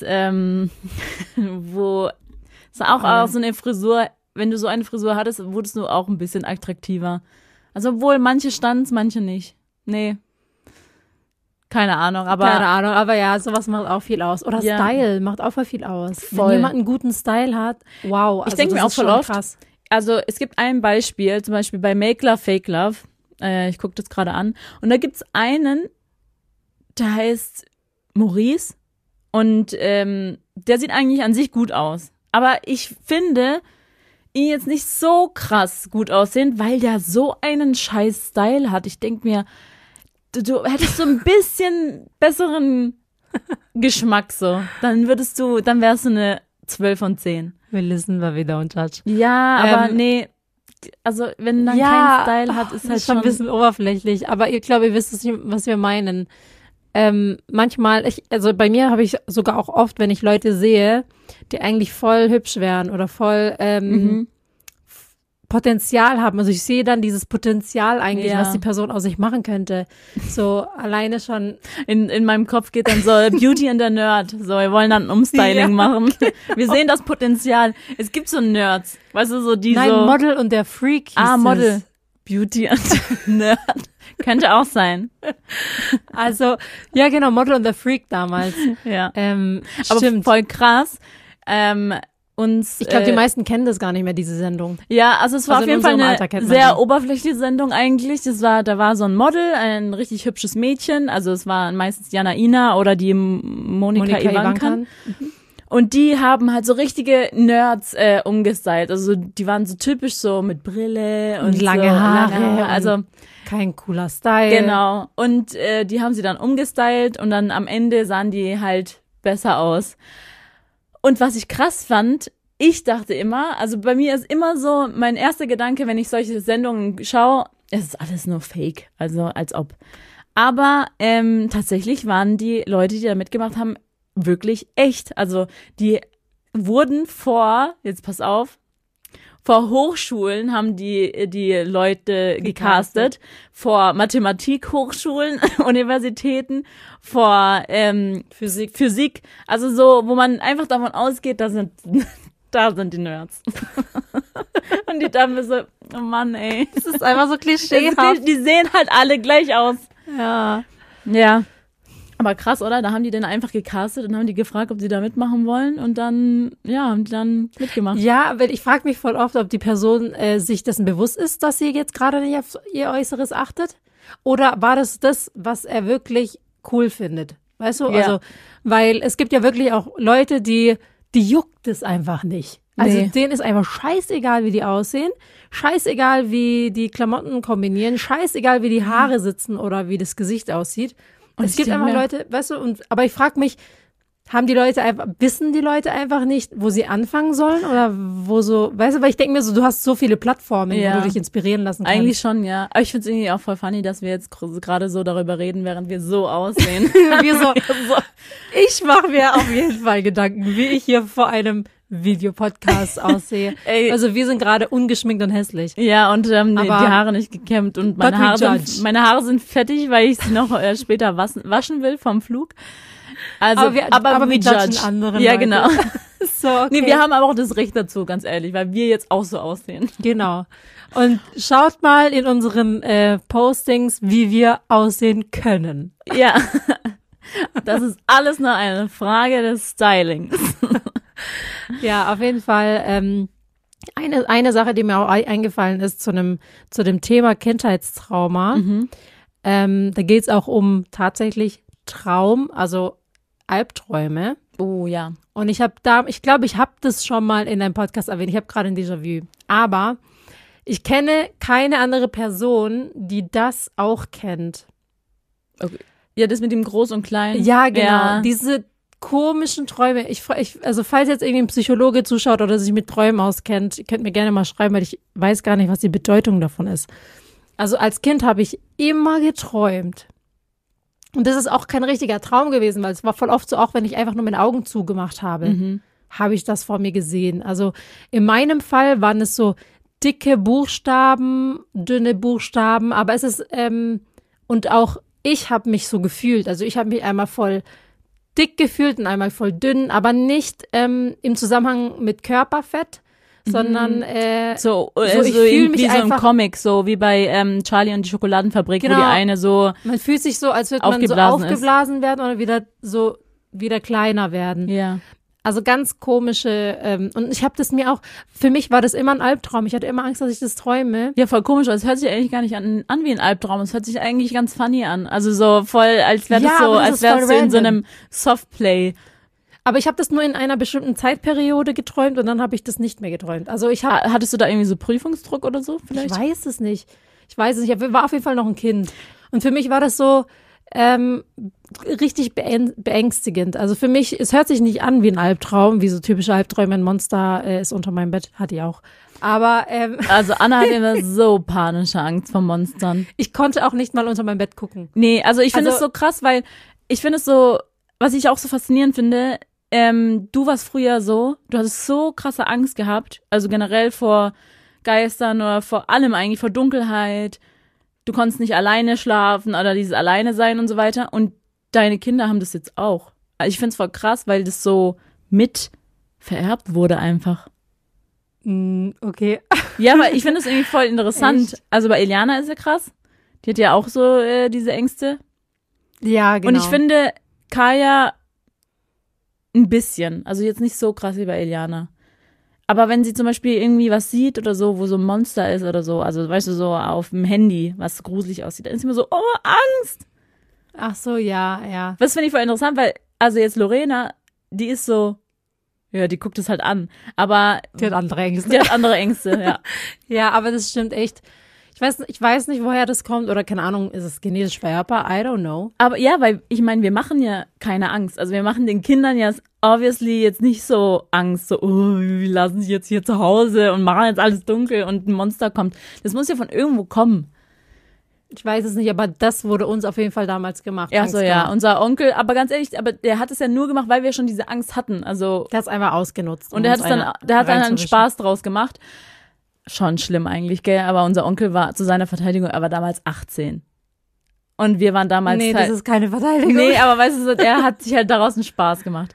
B: wo es auch so eine Frisur, wenn du so eine Frisur hattest, wurdest du auch ein bisschen attraktiver. Also obwohl manche standen's, manche nicht. Nee. Keine Ahnung, aber
A: ja, sowas macht auch viel aus. Oder Style macht auch voll viel aus.
B: Voll.
A: Wenn jemand einen guten Style hat, wow. Also
B: ich denke mir auch voll oft, krass. Also es gibt ein Beispiel, zum Beispiel bei Make Love, Fake Love. Ich gucke das gerade an. Und da gibt's einen, der heißt Maurice. Und der sieht eigentlich an sich gut aus. Aber ich finde ihn jetzt nicht so krass gut aussehen, weil der so einen scheiß Style hat. Ich denke mir, du hättest so ein bisschen besseren Geschmack so. Dann wärst du eine 12 von 10.
A: Wir listen mal wieder und judge.
B: Ja, aber nee, also wenn dann kein Style hat, ist halt schon
A: ein bisschen oberflächlich. Aber ich glaube, ihr wisst, was wir meinen. Manchmal, also bei mir habe ich sogar auch oft, wenn ich Leute sehe, die eigentlich voll hübsch wären oder voll Potenzial haben. Also ich sehe dann dieses Potenzial eigentlich, was die Person aus sich machen könnte. So alleine schon.
B: In meinem Kopf geht dann so Beauty and the Nerd. So, wir wollen dann ein Umstyling machen. Wir sehen das Potenzial. Es gibt so Nerds. Weißt du, so die
A: Nein,
B: so.
A: Model und der Freak hieß
B: Model.
A: Es.
B: Beauty and the Nerd. Könnte auch sein.
A: Also, ja genau, Model und the Freak damals.
B: Ja.
A: Aber
B: stimmt. Voll krass.
A: Ich glaube, die meisten kennen das gar nicht mehr, diese Sendung.
B: Ja, also es war auf jeden Fall eine sehr oberflächliche Sendung eigentlich. Da war so ein Model, ein richtig hübsches Mädchen. Also es war meistens Jana Ina oder die Monika Ivankan. Und die haben halt so richtige Nerds umgestylt. Also die waren so typisch so mit Brille und
A: lange Haare.
B: Also
A: kein cooler Style.
B: Genau. Und die haben sie dann umgestylt und dann am Ende sahen die halt besser aus. Und was ich krass fand, ich dachte immer, also bei mir ist immer so, mein erster Gedanke, wenn ich solche Sendungen schaue, es ist alles nur Fake, also als ob. Aber tatsächlich waren die Leute, die da mitgemacht haben, wirklich echt. Also die wurden jetzt pass auf, vor Hochschulen haben die Leute gecastet, vor Mathematik-Hochschulen, Universitäten, vor Physik, also so, wo man einfach davon ausgeht, da sind die Nerds. Und die dachten mir so, oh Mann, ey.
A: Das ist einfach so klischeehaft.
B: Die sehen halt alle gleich aus.
A: Ja.
B: Ja. Aber krass, oder? Da haben die dann einfach gecastet und haben die gefragt, ob sie da mitmachen wollen und dann, haben die dann mitgemacht.
A: Ja, aber ich frage mich voll oft, ob die Person sich dessen bewusst ist, dass sie jetzt gerade nicht auf ihr Äußeres achtet. Oder war das, was er wirklich cool findet? Weißt du? Ja. Also, weil es gibt ja wirklich auch Leute, die juckt es einfach nicht. Also denen ist einfach scheißegal, wie die aussehen, scheißegal, wie die Klamotten kombinieren, scheißegal, wie die Haare sitzen oder wie das Gesicht aussieht. Und es gibt einfach Leute, weißt du, aber ich frage mich, wissen die Leute einfach nicht, wo sie anfangen sollen oder wo so, weißt du, weil ich denke mir so, du hast so viele Plattformen, wo du dich inspirieren lassen kannst.
B: Eigentlich schon, ja. Aber ich finde es irgendwie auch voll funny, dass wir jetzt gerade so darüber reden, während wir so aussehen.
A: Ich mache mir auf jeden Fall Gedanken, wie ich hier vor einem Videopodcast aussehe. Also wir sind gerade ungeschminkt und hässlich.
B: Ja, und die Haare nicht gekämmt und meine Haare sind fettig, weil ich sie noch später waschen will vom Flug. Also, aber wir judgen
A: andere
B: Ja,
A: Leute.
B: genau.
A: So, okay.
B: Nee, wir haben aber auch das Recht dazu, ganz ehrlich, weil wir jetzt auch so aussehen.
A: Genau. Und schaut mal in unseren Postings, wie wir aussehen können.
B: Ja. Das ist alles nur eine Frage des Stylings.
A: Ja, auf jeden Fall. Eine Sache, die mir auch eingefallen ist zu dem Thema Kindheitstrauma. Da geht es auch um tatsächlich Traum, also Albträume.
B: Oh ja.
A: Und ich glaube, ich habe das schon mal in einem Podcast erwähnt. Ich habe gerade ein Déjà-vu. Aber ich kenne keine andere Person, die das auch kennt.
B: Okay. Ja, das mit dem Groß und Klein.
A: Ja, genau. Ja. Diese komischen Träume. Also falls jetzt irgendwie ein Psychologe zuschaut oder sich mit Träumen auskennt, könnt mir gerne mal schreiben, weil ich weiß gar nicht, was die Bedeutung davon ist. Also als Kind habe ich immer geträumt. Und das ist auch kein richtiger Traum gewesen, weil es war voll oft so, auch wenn ich einfach nur meine Augen zugemacht habe, habe ich das vor mir gesehen. Also in meinem Fall waren es so dicke Buchstaben, dünne Buchstaben, aber es ist, und auch ich habe mich so gefühlt. Also ich habe mich einmal voll dick gefühlt und einmal voll dünn, aber nicht im Zusammenhang mit Körperfett, sondern ich fühle mich
B: wie
A: einfach
B: so im Comic, so wie bei Charlie und die Schokoladenfabrik,
A: genau,
B: wo die eine so
A: man fühlt sich so, als würde man so aufgeblasen werden oder wieder kleiner werden.
B: Ja.
A: Also ganz komische, und ich habe das mir auch, für mich war das immer ein Albtraum. Ich hatte immer Angst, dass ich das träume.
B: Ja, voll komisch. Es hört sich eigentlich gar nicht an wie ein Albtraum. Es hört sich eigentlich ganz funny an. Also so voll, als wäre das so, als wärst du in so einem Softplay.
A: Aber ich habe das nur in einer bestimmten Zeitperiode geträumt und dann habe ich das nicht mehr geträumt. Also
B: hattest du da irgendwie so Prüfungsdruck oder so vielleicht?
A: Ich weiß es nicht. Ich war auf jeden Fall noch ein Kind. Und für mich war das so richtig beängstigend. Also für mich, es hört sich nicht an wie ein Albtraum, wie so typische Albträume. Ein Monster ist unter meinem Bett, hatte ich auch. Aber
B: also Anna hat immer so panische Angst vor Monstern.
A: Ich konnte auch nicht mal unter mein Bett gucken.
B: Nee, also ich finde es so krass, weil ich finde es so, was ich auch so faszinierend finde, du warst früher so, du hattest so krasse Angst gehabt, also generell vor Geistern oder vor allem eigentlich, vor Dunkelheit. Du konntest nicht alleine schlafen oder dieses Alleine sein und so weiter. Und deine Kinder haben das jetzt auch. Also ich finde es voll krass, weil das so mit vererbt wurde einfach.
A: Okay.
B: Ja, aber ich finde das irgendwie voll interessant.
A: Echt?
B: Also bei Eliana ist ja krass. Die hat ja auch so diese Ängste.
A: Ja, genau.
B: Und ich finde Kaya ein bisschen. Also jetzt nicht so krass wie bei Eliana. Aber wenn sie zum Beispiel irgendwie was sieht oder so, wo so ein Monster ist oder so, also weißt du, so auf dem Handy, was gruselig aussieht, dann ist sie immer so, oh, Angst!
A: Ach so, ja, ja.
B: Das finde ich voll interessant, weil, also jetzt Lorena, die ist so, ja, die guckt es halt an, aber
A: die hat andere Ängste.
B: Die hat andere Ängste, ja.
A: Ja, aber das stimmt echt. Ich weiß nicht, woher das kommt oder keine Ahnung, ist es genetisch vererbbar? I don't know.
B: Aber ja, weil ich meine, wir machen ja keine Angst. Also wir machen den Kindern ja obviously jetzt nicht so Angst, so, oh, wir lassen sie jetzt hier zu Hause und machen jetzt alles dunkel und ein Monster kommt. Das muss ja von irgendwo kommen.
A: Ich weiß es nicht, aber das wurde uns auf jeden Fall damals gemacht.
B: Ja, so ja, unser Onkel, aber ganz ehrlich, aber der hat es ja nur gemacht, weil wir schon diese Angst hatten. Also
A: der hat es einfach ausgenutzt.
B: Und der hat dann einen Spaß draus gemacht. Schon schlimm eigentlich, gell? Aber unser Onkel war zu seiner Verteidigung, er war damals 18. Und wir waren damals
A: Nee, das ist keine Verteidigung.
B: Nee, aber weißt du, er hat sich halt daraus einen Spaß gemacht.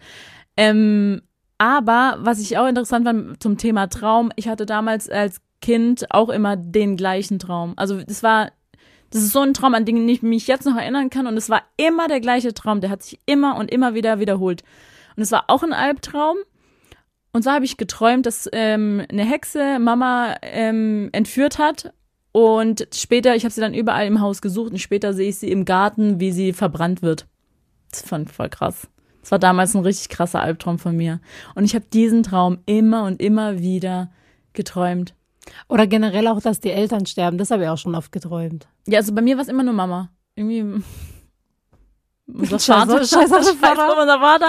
B: Aber was ich auch interessant fand zum Thema Traum, ich hatte damals als Kind auch immer den gleichen Traum. Also das ist so ein Traum, an den ich mich jetzt noch erinnern kann und es war immer der gleiche Traum, der hat sich immer und immer wieder wiederholt. Und es war auch ein Albtraum. Und so habe ich geträumt, dass eine Hexe Mama entführt hat und später, ich habe sie dann überall im Haus gesucht und später sehe ich sie im Garten, wie sie verbrannt wird. Das fand ich voll krass. Das war damals ein richtig krasser Albtraum von mir. Und ich habe diesen Traum immer und immer wieder geträumt.
A: Oder generell auch, dass die Eltern sterben. Das habe ich auch schon oft geträumt.
B: Ja, also bei mir war es immer nur Mama. Irgendwie unser
A: Scheiß auf unser
B: Vater.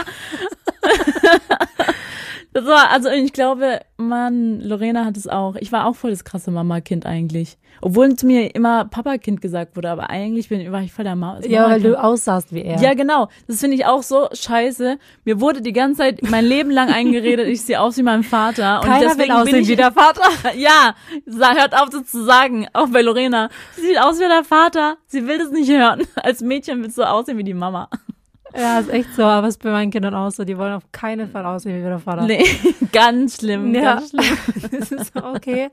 B: Das war, also ich glaube, Lorena hat es auch. Ich war auch voll das krasse Mama-Kind eigentlich. Obwohl zu mir immer Papa-Kind gesagt wurde, aber eigentlich war ich voll der Mama-Kind.
A: Ja, weil du aussahst wie er.
B: Ja, genau. Das finde ich auch so scheiße. Mir wurde die ganze Zeit mein Leben lang eingeredet, ich sehe aus wie mein Vater. Und
A: Keiner
B: deswegen
A: will aussehen wie der Vater.
B: Ja, hört auf, das zu sagen. Auch bei Lorena. Sie sieht aus wie der Vater. Sie will das nicht hören. Als Mädchen willst du aussehen wie die Mama.
A: Ja, ist echt so, aber es ist bei meinen Kindern auch so. Die wollen auf keinen Fall aussehen wie der Vater.
B: Nee, ganz schlimm, ganz schlimm.
A: Das ist okay.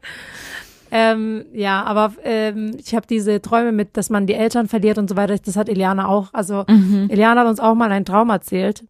A: Ja, aber ich habe diese Träume mit, dass man die Eltern verliert und so weiter. Das hat Eliana auch. Also Eliana hat uns auch mal einen Traum erzählt.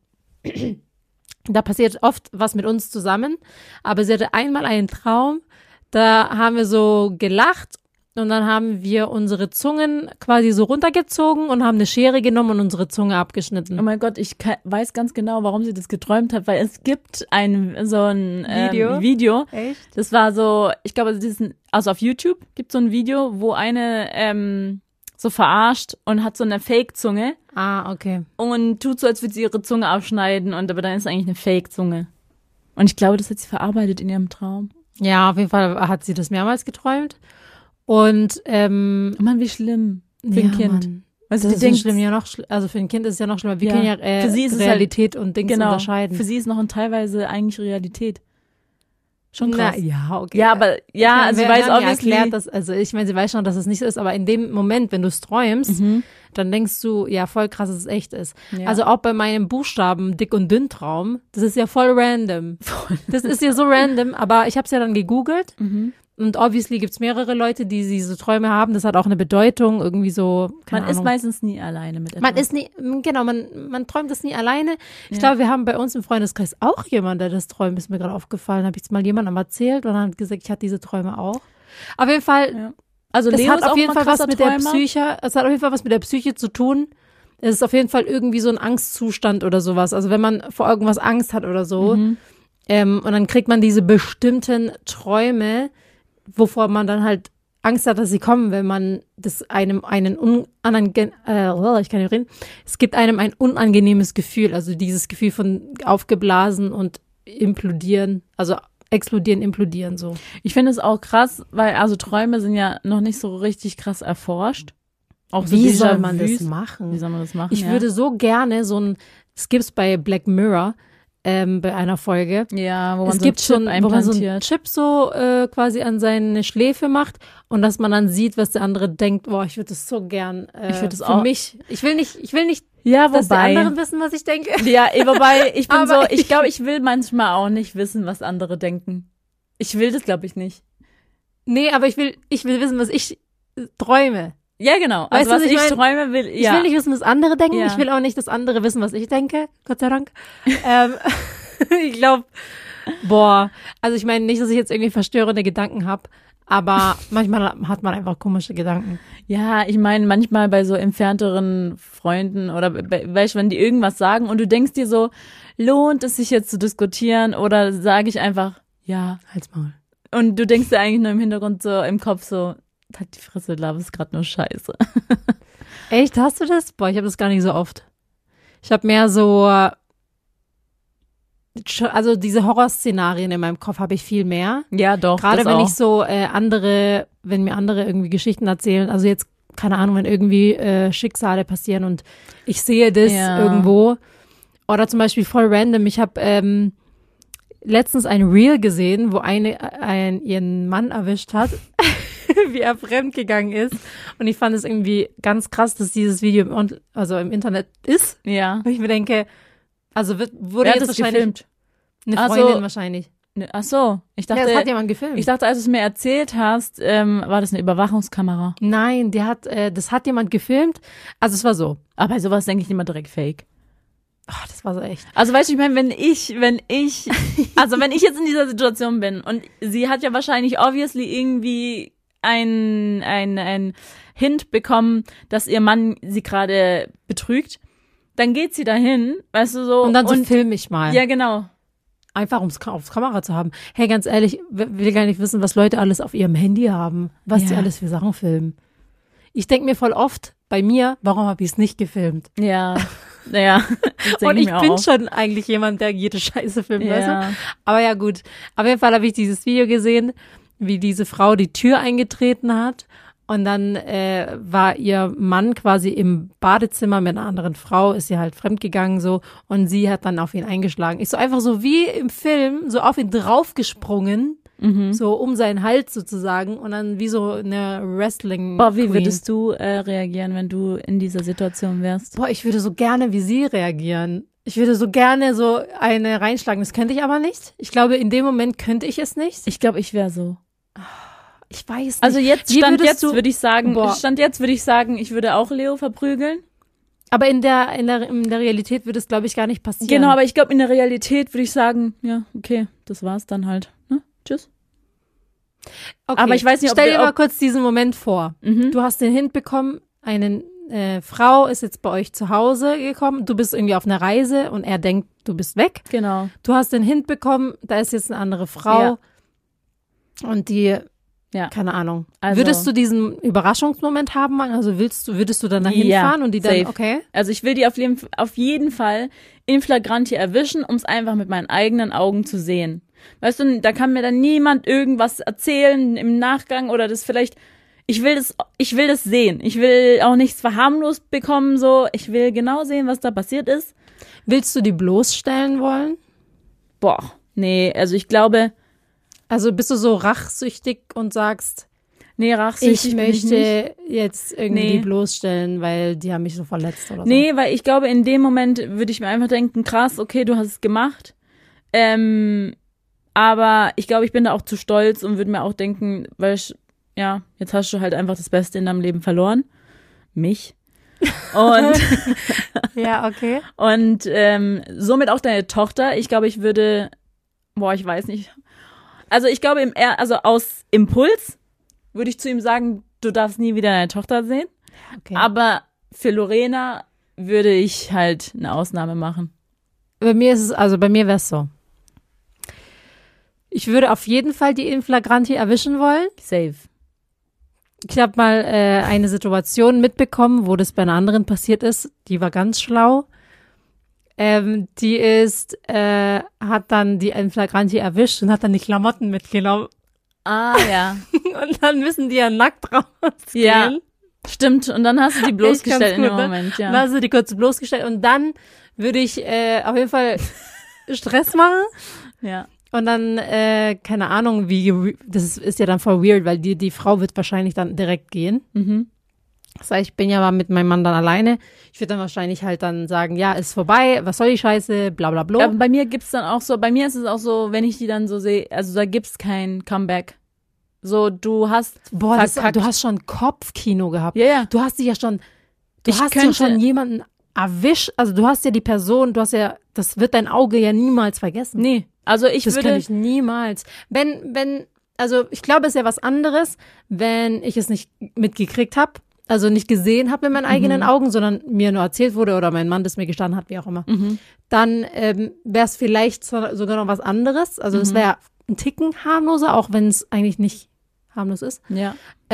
A: Da passiert oft was mit uns zusammen. Aber sie hatte einmal einen Traum, da haben wir so gelacht. Und dann haben wir unsere Zungen quasi so runtergezogen und haben eine Schere genommen und unsere Zunge abgeschnitten.
B: Oh mein Gott, ich weiß ganz genau, warum sie das geträumt hat, weil es gibt ein Video.
A: Echt?
B: Das war so, ich glaube, also auf YouTube gibt es so ein Video, wo eine so verarscht und hat so eine Fake-Zunge.
A: Ah, okay.
B: Und tut so, als würde sie ihre Zunge abschneiden, aber dann ist es eigentlich eine Fake-Zunge. Und ich glaube, das hat sie verarbeitet in ihrem Traum.
A: Ja, auf jeden Fall hat sie das mehrmals geträumt. Und
B: Mann, wie schlimm für ein Kind.
A: Mann. Also das ist schlimm, ja noch also für ein Kind ist es ja noch schlimmer. Wir können ja für sie ist Realität und Dings unterscheiden.
B: Für sie ist noch teilweise eigentlich Realität. Schon krass.
A: Ja, okay.
B: Ja, aber also sie weiß obviously.
A: Erklärt, also ich meine, sie weiß schon, dass es nicht so ist, aber in dem Moment, wenn du es träumst, dann denkst du, ja, voll krass, dass es echt ist. Ja. Also auch bei meinem Buchstaben Dick- und Dünn-Traum, das ist ja voll random. Das ist ja so random, aber ich habe es ja dann gegoogelt. Und obviously gibt's mehrere Leute, die diese Träume haben. Das hat auch eine Bedeutung, irgendwie so, keine Ahnung.
B: Man ist meistens nie alleine mit etwas.
A: Man ist nie, genau, man träumt das nie alleine. Ich glaube, wir haben bei uns im Freundeskreis auch jemanden, der das träumt, ist mir gerade aufgefallen. Habe ich es mal jemandem erzählt und dann hat gesagt, ich hatte diese Träume auch. Auf jeden Fall,
B: also
A: es
B: Leo
A: hat auf jeden Fall was mit der
B: Träumer.
A: Psyche, es hat auf jeden Fall was mit der Psyche zu tun. Es ist auf jeden Fall irgendwie so ein Angstzustand oder sowas. Also wenn man vor irgendwas Angst hat oder so, und dann kriegt man diese bestimmten Träume, wovor man dann halt Angst hat, dass sie kommen, wenn man das es gibt einem ein unangenehmes Gefühl, also dieses Gefühl von aufgeblasen und implodieren, also explodieren, implodieren so.
B: Ich finde es auch krass, weil also Träume sind ja noch nicht so richtig krass erforscht. Auch so
A: Wie soll man das machen?
B: Wie soll man das machen?
A: Ich würde so gerne das gibt's bei Black Mirror, bei einer Folge.
B: Ja, wo man
A: so einen Chip so quasi an seine Schläfe macht und dass man dann sieht, was der andere denkt. Boah, ich würde das so gern
B: ich würde das
A: für
B: auch.
A: mich. Ich will nicht,
B: ja,
A: dass die anderen wissen, was ich denke.
B: Ja, wobei ich bin ich glaube, ich will manchmal auch nicht wissen, was andere denken. Ich will das, glaube ich, nicht.
A: Nee, aber ich will wissen, was ich träume.
B: Ja, genau.
A: Also
B: weißt, was ich träume, will,
A: Ich will nicht wissen, was andere denken. Ja. Ich will auch nicht, dass andere wissen, was ich denke. Gott sei Dank. Ich glaube, also ich meine nicht, dass ich jetzt irgendwie verstörende Gedanken habe, aber manchmal hat man einfach komische Gedanken.
B: Ja, ich meine, manchmal bei so entfernteren Freunden oder weißt du, wenn die irgendwas sagen und du denkst dir so, lohnt es sich jetzt zu diskutieren oder sage ich einfach, ja.
A: Halt's Maul.
B: Und du denkst dir eigentlich nur im Hintergrund so, im Kopf so, halt die Fresse, Lava ist gerade nur Scheiße.
A: Echt, hast du das? Boah, ich habe das gar nicht so oft. Ich habe mehr so, also diese Horrorszenarien in meinem Kopf habe ich viel mehr.
B: Ja, doch.
A: Gerade wenn ich so wenn mir andere irgendwie Geschichten erzählen, also jetzt, keine Ahnung, wenn irgendwie Schicksale passieren und ich sehe das irgendwo. Oder zum Beispiel voll random, ich habe letztens ein Reel gesehen, wo ihren Mann erwischt hat. Wie er fremdgegangen ist. Und ich fand es irgendwie ganz krass, dass dieses Video im Internet ist.
B: Ja.
A: Und ich mir denke, also wurde jetzt wahrscheinlich gefilmt. Eine Freundin wahrscheinlich.
B: Ach so. Ich dachte,
A: das hat jemand gefilmt.
B: Ich dachte, als du es mir erzählt hast, war das eine Überwachungskamera.
A: Nein, das hat jemand gefilmt. Also es war so.
B: Aber bei sowas denke ich immer direkt fake.
A: Ach, das war so echt.
B: Also weißt du, ich meine, wenn ich jetzt in dieser Situation bin und sie hat ja wahrscheinlich obviously irgendwie ein Hint bekommen, dass ihr Mann sie gerade betrügt. dann geht sie dahin, weißt du, so.
A: Und dann so film ich mal.
B: Ja, genau.
A: Einfach, um es aufs Kamera zu haben. Hey, ganz ehrlich, will gar nicht wissen, was Leute alles auf ihrem Handy haben, was die alles für Sachen filmen. Ich denke mir voll oft, bei mir, warum habe ich es nicht gefilmt?
B: Ja, naja.
A: Und ich bin schon eigentlich jemand, der jede Scheiße filmt, weißt du? Aber ja, gut. Auf jeden Fall habe ich dieses Video gesehen, wie diese Frau die Tür eingetreten hat. Und dann war ihr Mann quasi im Badezimmer mit einer anderen Frau, ist sie halt fremdgegangen so und sie hat dann auf ihn eingeschlagen. Ich so einfach so wie im Film, so auf ihn draufgesprungen, so um seinen Hals sozusagen und dann wie so eine Wrestling.
B: Boah, wie würdest du reagieren, wenn du in dieser Situation wärst?
A: Boah, ich würde so gerne wie sie reagieren. Ich würde so gerne so eine reinschlagen, das könnte ich aber nicht. Ich glaube, in dem Moment könnte ich es nicht.
B: Ich glaube, ich wäre so.
A: Ich weiß nicht.
B: Also Stand jetzt würde ich sagen, ich würde auch Leo verprügeln.
A: Aber in der Realität würde es, glaube ich, gar nicht passieren.
B: Genau, aber ich glaube, in der Realität würde ich sagen, ja, okay, das war's dann halt. Ne? Tschüss.
A: Okay. Aber ich weiß nicht, stell dir mal kurz diesen Moment vor. Du hast den Hint bekommen, eine Frau ist jetzt bei euch zu Hause gekommen, du bist irgendwie auf einer Reise und er denkt, du bist weg.
B: Genau.
A: Du hast den Hint bekommen, da ist jetzt eine andere Frau und die keine Ahnung. Also, würdest du diesen Überraschungsmoment haben? Also würdest du dann dahin fahren und die dann, okay?
B: Also ich will die auf jeden Fall in Flagranti erwischen, um es einfach mit meinen eigenen Augen zu sehen. Weißt du, da kann mir dann niemand irgendwas erzählen im Nachgang oder das vielleicht, ich will das sehen. Ich will auch nichts verharmlost bekommen, so. Ich will genau sehen, was da passiert ist.
A: Willst du die bloßstellen wollen?
B: Boah, nee, also ich glaube.
A: Also bist du so rachsüchtig und sagst,
B: nee, rachsüchtig
A: ich möchte jetzt irgendwie bloßstellen, weil die haben mich so verletzt oder so.
B: Nee, weil ich glaube, in dem Moment würde ich mir einfach denken, krass, okay, du hast es gemacht. Aber ich glaube, ich bin da auch zu stolz und würde mir auch denken, weil jetzt hast du halt einfach das Beste in deinem Leben verloren. Mich. Und
A: ja, okay.
B: Und somit auch deine Tochter. Ich glaube, ich würde, ich weiß nicht. Also ich glaube, aus Impuls würde ich zu ihm sagen, du darfst nie wieder deine Tochter sehen.
A: Okay.
B: Aber für Lorena würde ich halt eine Ausnahme machen.
A: Bei mir wäre es so. Ich würde auf jeden Fall die in Flagranti erwischen wollen.
B: Safe.
A: Ich habe mal eine Situation mitbekommen, wo das bei einer anderen passiert ist. Die war ganz schlau. Die hat dann die in Flagranti erwischt und hat dann die Klamotten mitgenommen.
B: Ah, ja.
A: Und dann müssen die ja nackt rausgehen.
B: Ja, stimmt. Und dann hast du die bloßgestellt in dem Moment, ja.
A: Dann hast du die kurz bloßgestellt und dann würde ich auf jeden Fall Stress machen.
B: Ja.
A: Und dann, keine Ahnung, das ist ja dann voll weird, weil die Frau wird wahrscheinlich dann direkt gehen. Das heißt, ich bin ja mal mit meinem Mann dann alleine. Ich würde dann wahrscheinlich halt dann sagen, ja, ist vorbei, was soll die Scheiße, bla bla bla.
B: Aber bei mir ist es auch so, wenn ich die dann so sehe, also da gibt's kein Comeback. So, du hast
A: du hast schon Kopfkino gehabt.
B: Ja, ja.
A: Du hast dich ja schon, jemanden erwischt, also du hast ja die Person, das wird dein Auge ja niemals vergessen.
B: Nee, also
A: das kann ich niemals. Also ich glaube, es ist ja was anderes, wenn ich es nicht mitgekriegt habe, also nicht gesehen habe mit meinen eigenen Augen, sondern mir nur erzählt wurde oder mein Mann das mir gestanden hat, wie auch immer. Dann wäre es vielleicht sogar noch was anderes. Also es wäre ein Ticken harmloser, auch wenn es eigentlich nicht harmlos ist.
B: Ja.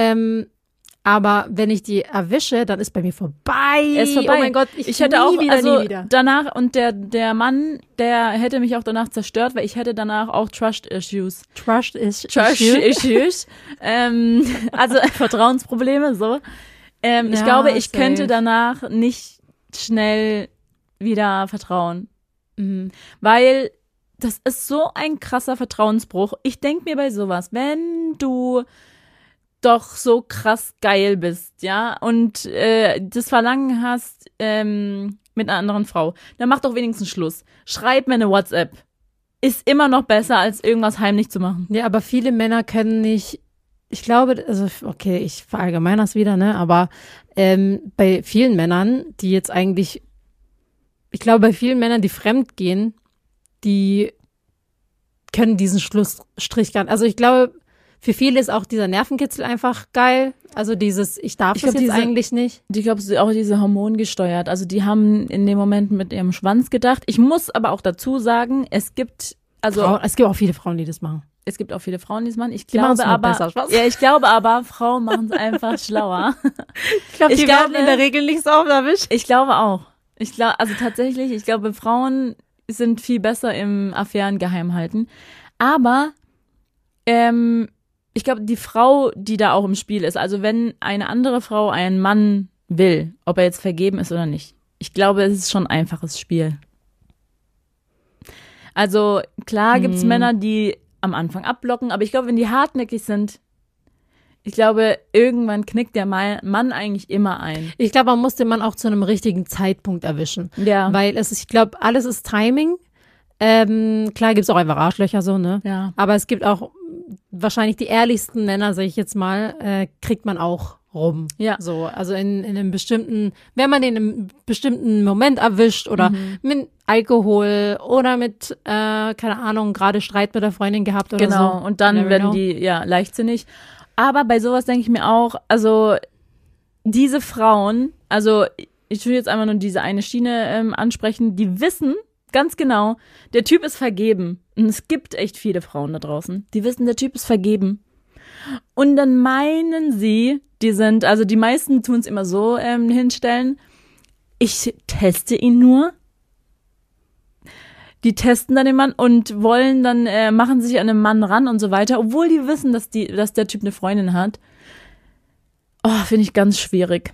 A: Aber wenn ich die erwische, dann ist bei mir vorbei.
B: Es ist vorbei.
A: Oh mein Gott, ich
B: hätte auch,
A: nie wieder.
B: Danach, und der Mann, der hätte mich auch danach zerstört, weil ich hätte danach auch Trust-Issues. Trust-Issues. Also Vertrauensprobleme, so. Ich glaube, ich könnte danach nicht schnell wieder vertrauen. Weil das ist so ein krasser Vertrauensbruch. Ich denke mir bei sowas, wenn du doch so krass geil bist, ja, und das Verlangen hast mit einer anderen Frau, dann mach doch wenigstens Schluss. Schreib mir eine WhatsApp. Ist immer noch besser, als irgendwas heimlich zu machen.
A: Ja, aber viele Männer können nicht, ich glaube, also okay, ich verallgemeine das wieder, ne, aber bei vielen Männern, die jetzt eigentlich, ich glaube, bei vielen Männern, die fremd gehen, die können diesen Schlussstrich gar nicht, also ich glaube, für viele ist auch dieser Nervenkitzel einfach geil. Also ich darf das jetzt eigentlich nicht.
B: Ich glaube, auch diese hormongesteuert. Also die haben in dem Moment mit ihrem Schwanz gedacht. Ich muss aber auch dazu sagen, es gibt
A: auch viele Frauen, die das machen.
B: Es gibt auch viele Frauen, die es machen. Ich glaube aber, Frauen machen es einfach schlauer.
A: Ich glaube, die werden in der Regel nicht so oft erwischt.
B: Ich glaube auch. Ich glaube, Frauen sind viel besser im Affären geheim halten. Aber ich glaube, die Frau, die da auch im Spiel ist, also wenn eine andere Frau einen Mann will, ob er jetzt vergeben ist oder nicht, ich glaube, es ist schon ein einfaches Spiel. Also klar gibt's Männer, die am Anfang abblocken, aber ich glaube, wenn die hartnäckig sind, ich glaube, irgendwann knickt der Mann eigentlich immer ein.
A: Ich glaube, man muss den Mann auch zu einem richtigen Zeitpunkt erwischen.
B: Ja.
A: Weil ich glaube, alles ist Timing. Klar gibt's auch einfach Arschlöcher so, ne?
B: Ja.
A: Aber es gibt auch wahrscheinlich die ehrlichsten Männer, sag ich jetzt mal, kriegt man auch rum.
B: Ja.
A: So, also in einem bestimmten, wenn man den in einem bestimmten Moment erwischt oder mit Alkohol oder mit, keine Ahnung, gerade Streit mit der Freundin gehabt oder so.
B: Genau, und dann werden die, leichtsinnig. Aber bei sowas denke ich mir auch, also diese Frauen, also ich will jetzt einmal nur diese eine Schiene ansprechen, die wissen ganz genau, der Typ ist vergeben. Und es gibt echt viele Frauen da draußen, die wissen, der Typ ist vergeben. Und dann meinen sie, die meisten tun es immer so hinstellen, ich teste ihn nur. Die testen dann den Mann und wollen dann, machen sich an den Mann ran und so weiter, obwohl die wissen, dass der Typ eine Freundin hat. Oh, finde ich ganz schwierig.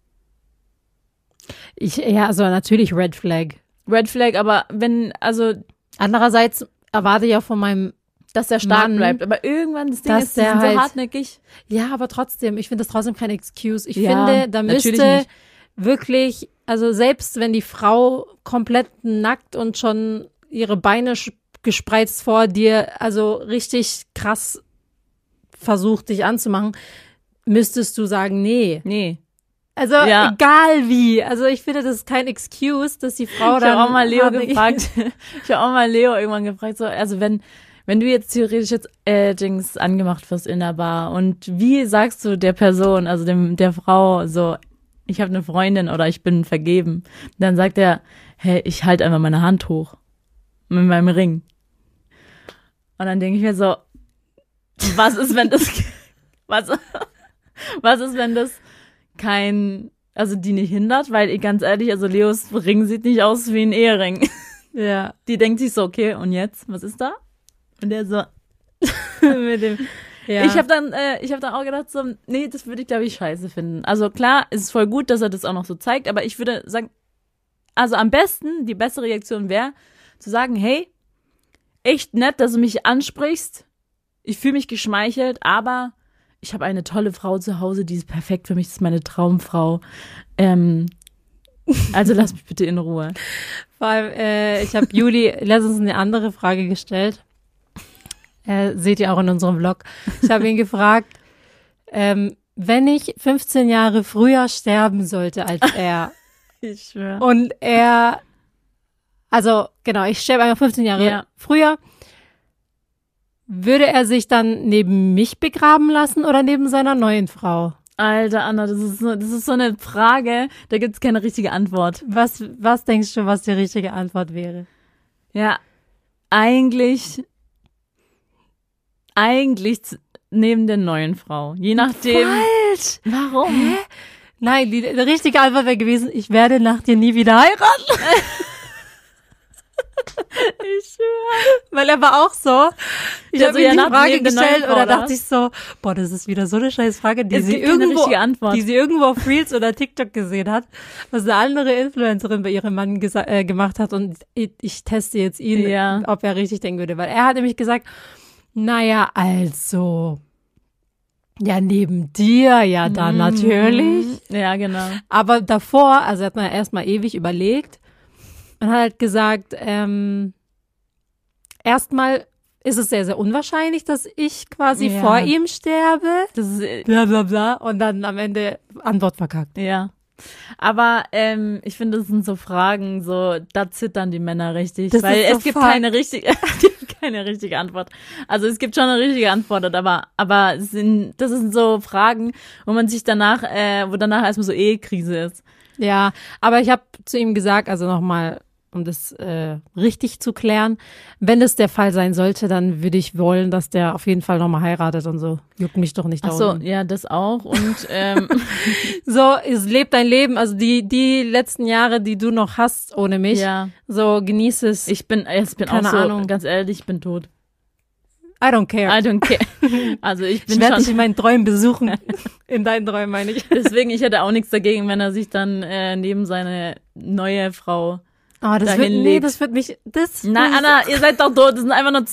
A: Also natürlich Red Flag.
B: Red Flag, aber
A: andererseits erwarte ich auch von meinem
B: dass der stark bleibt. Aber irgendwann, das Ding ist, die sind so hartnäckig.
A: Ja, aber trotzdem, ich finde das trotzdem keine Excuse. Ich finde, da müsste wirklich, also selbst wenn die Frau komplett nackt und schon ihre Beine gespreizt vor dir, also richtig krass versucht, dich anzumachen, müsstest du sagen, nee. Also egal wie. Also ich finde, das ist kein Excuse, dass die Frau dann...
B: Ich habe auch mal Leo irgendwann gefragt, so, also wenn du jetzt theoretisch Dings angemacht wirst in der Bar und wie sagst du der Person, also der Frau so, ich habe eine Freundin oder ich bin vergeben, dann sagt er, hey, ich halte einfach meine Hand hoch mit meinem Ring. Und dann denke ich mir so, was ist, wenn das also die nicht hindert, weil ganz ehrlich, also Leos Ring sieht nicht aus wie ein Ehering.
A: Ja.
B: Die denkt sich so, okay, und jetzt, was ist da? Und der so mit dem. Ja. Ich hab dann auch gedacht so, nee, das würde ich glaube ich scheiße finden. Also klar, es ist voll gut, dass er das auch noch so zeigt, aber ich würde sagen, also am besten, die bessere Reaktion wäre, zu sagen, hey, echt nett, dass du mich ansprichst. Ich fühle mich geschmeichelt, aber ich habe eine tolle Frau zu Hause, die ist perfekt für mich, das ist meine Traumfrau. Also lass mich bitte in Ruhe.
A: Vor allem, ich habe Juli letztens eine andere Frage gestellt. Seht ihr auch in unserem Vlog. Ich habe ihn gefragt, wenn ich 15 Jahre früher sterben sollte als er.
B: Ich schwöre.
A: Und also genau, ich sterbe einfach 15 Jahre früher. Würde er sich dann neben mich begraben lassen oder neben seiner neuen Frau?
B: Alter, Anna, das ist so eine Frage, da gibt's keine richtige Antwort.
A: Was denkst du, was die richtige Antwort wäre?
B: Ja, eigentlich neben der neuen Frau. Je nachdem.
A: Falsch!
B: Warum?
A: Hä? Nein, die richtige Antwort wäre gewesen, ich werde nach dir nie wieder heiraten.
B: Ich schwöre.
A: Weil er war auch so. Ich habe ihm die Frage gestellt
B: Frau,
A: oder dachte ich so, boah, das ist wieder so eine scheiß Frage, die sie irgendwo auf Reels oder TikTok gesehen hat, was eine andere Influencerin bei ihrem Mann gemacht hat und ich teste jetzt ihn, ob er richtig denken würde, weil er hat nämlich gesagt, naja, also, ja, neben dir, ja, dann natürlich.
B: Ja, genau.
A: Aber davor, also hat man erstmal ewig überlegt und hat halt gesagt, erstmal ist es sehr, sehr unwahrscheinlich, dass ich quasi vor ihm sterbe.
B: Das ist
A: bla bla bla. Und dann am Ende Antwort verkackt.
B: Ja. Aber ich finde, das sind so Fragen, so da zittern die Männer richtig.
A: Das
B: weil
A: ist so
B: es gibt keine richtige, keine richtige Antwort. Also es gibt schon eine richtige Antwort, aber das sind so Fragen, wo man sich danach erstmal so Ehekrise ist.
A: Ja, aber ich habe zu ihm gesagt, also nochmal, um das richtig zu klären, wenn es der Fall sein sollte, dann würde ich wollen, dass der auf jeden Fall nochmal heiratet und so. Juckt mich doch nicht da unten.
B: Ach so, ja, das auch. Und
A: so, es lebt dein Leben, also die letzten Jahre, die du noch hast ohne mich, so genieß es.
B: Ich bin
A: keine
B: auch so,
A: Ahnung.
B: Ganz ehrlich, ich bin tot.
A: I don't care.
B: Also ich
A: werde dich in meinen Träumen besuchen. In deinen Träumen, meine ich.
B: Deswegen, ich hätte auch nichts dagegen, wenn er sich dann neben seine neue Frau
A: das wird mich.
B: Nein, Anna, ihr seid doch tot. Das sind einfach nur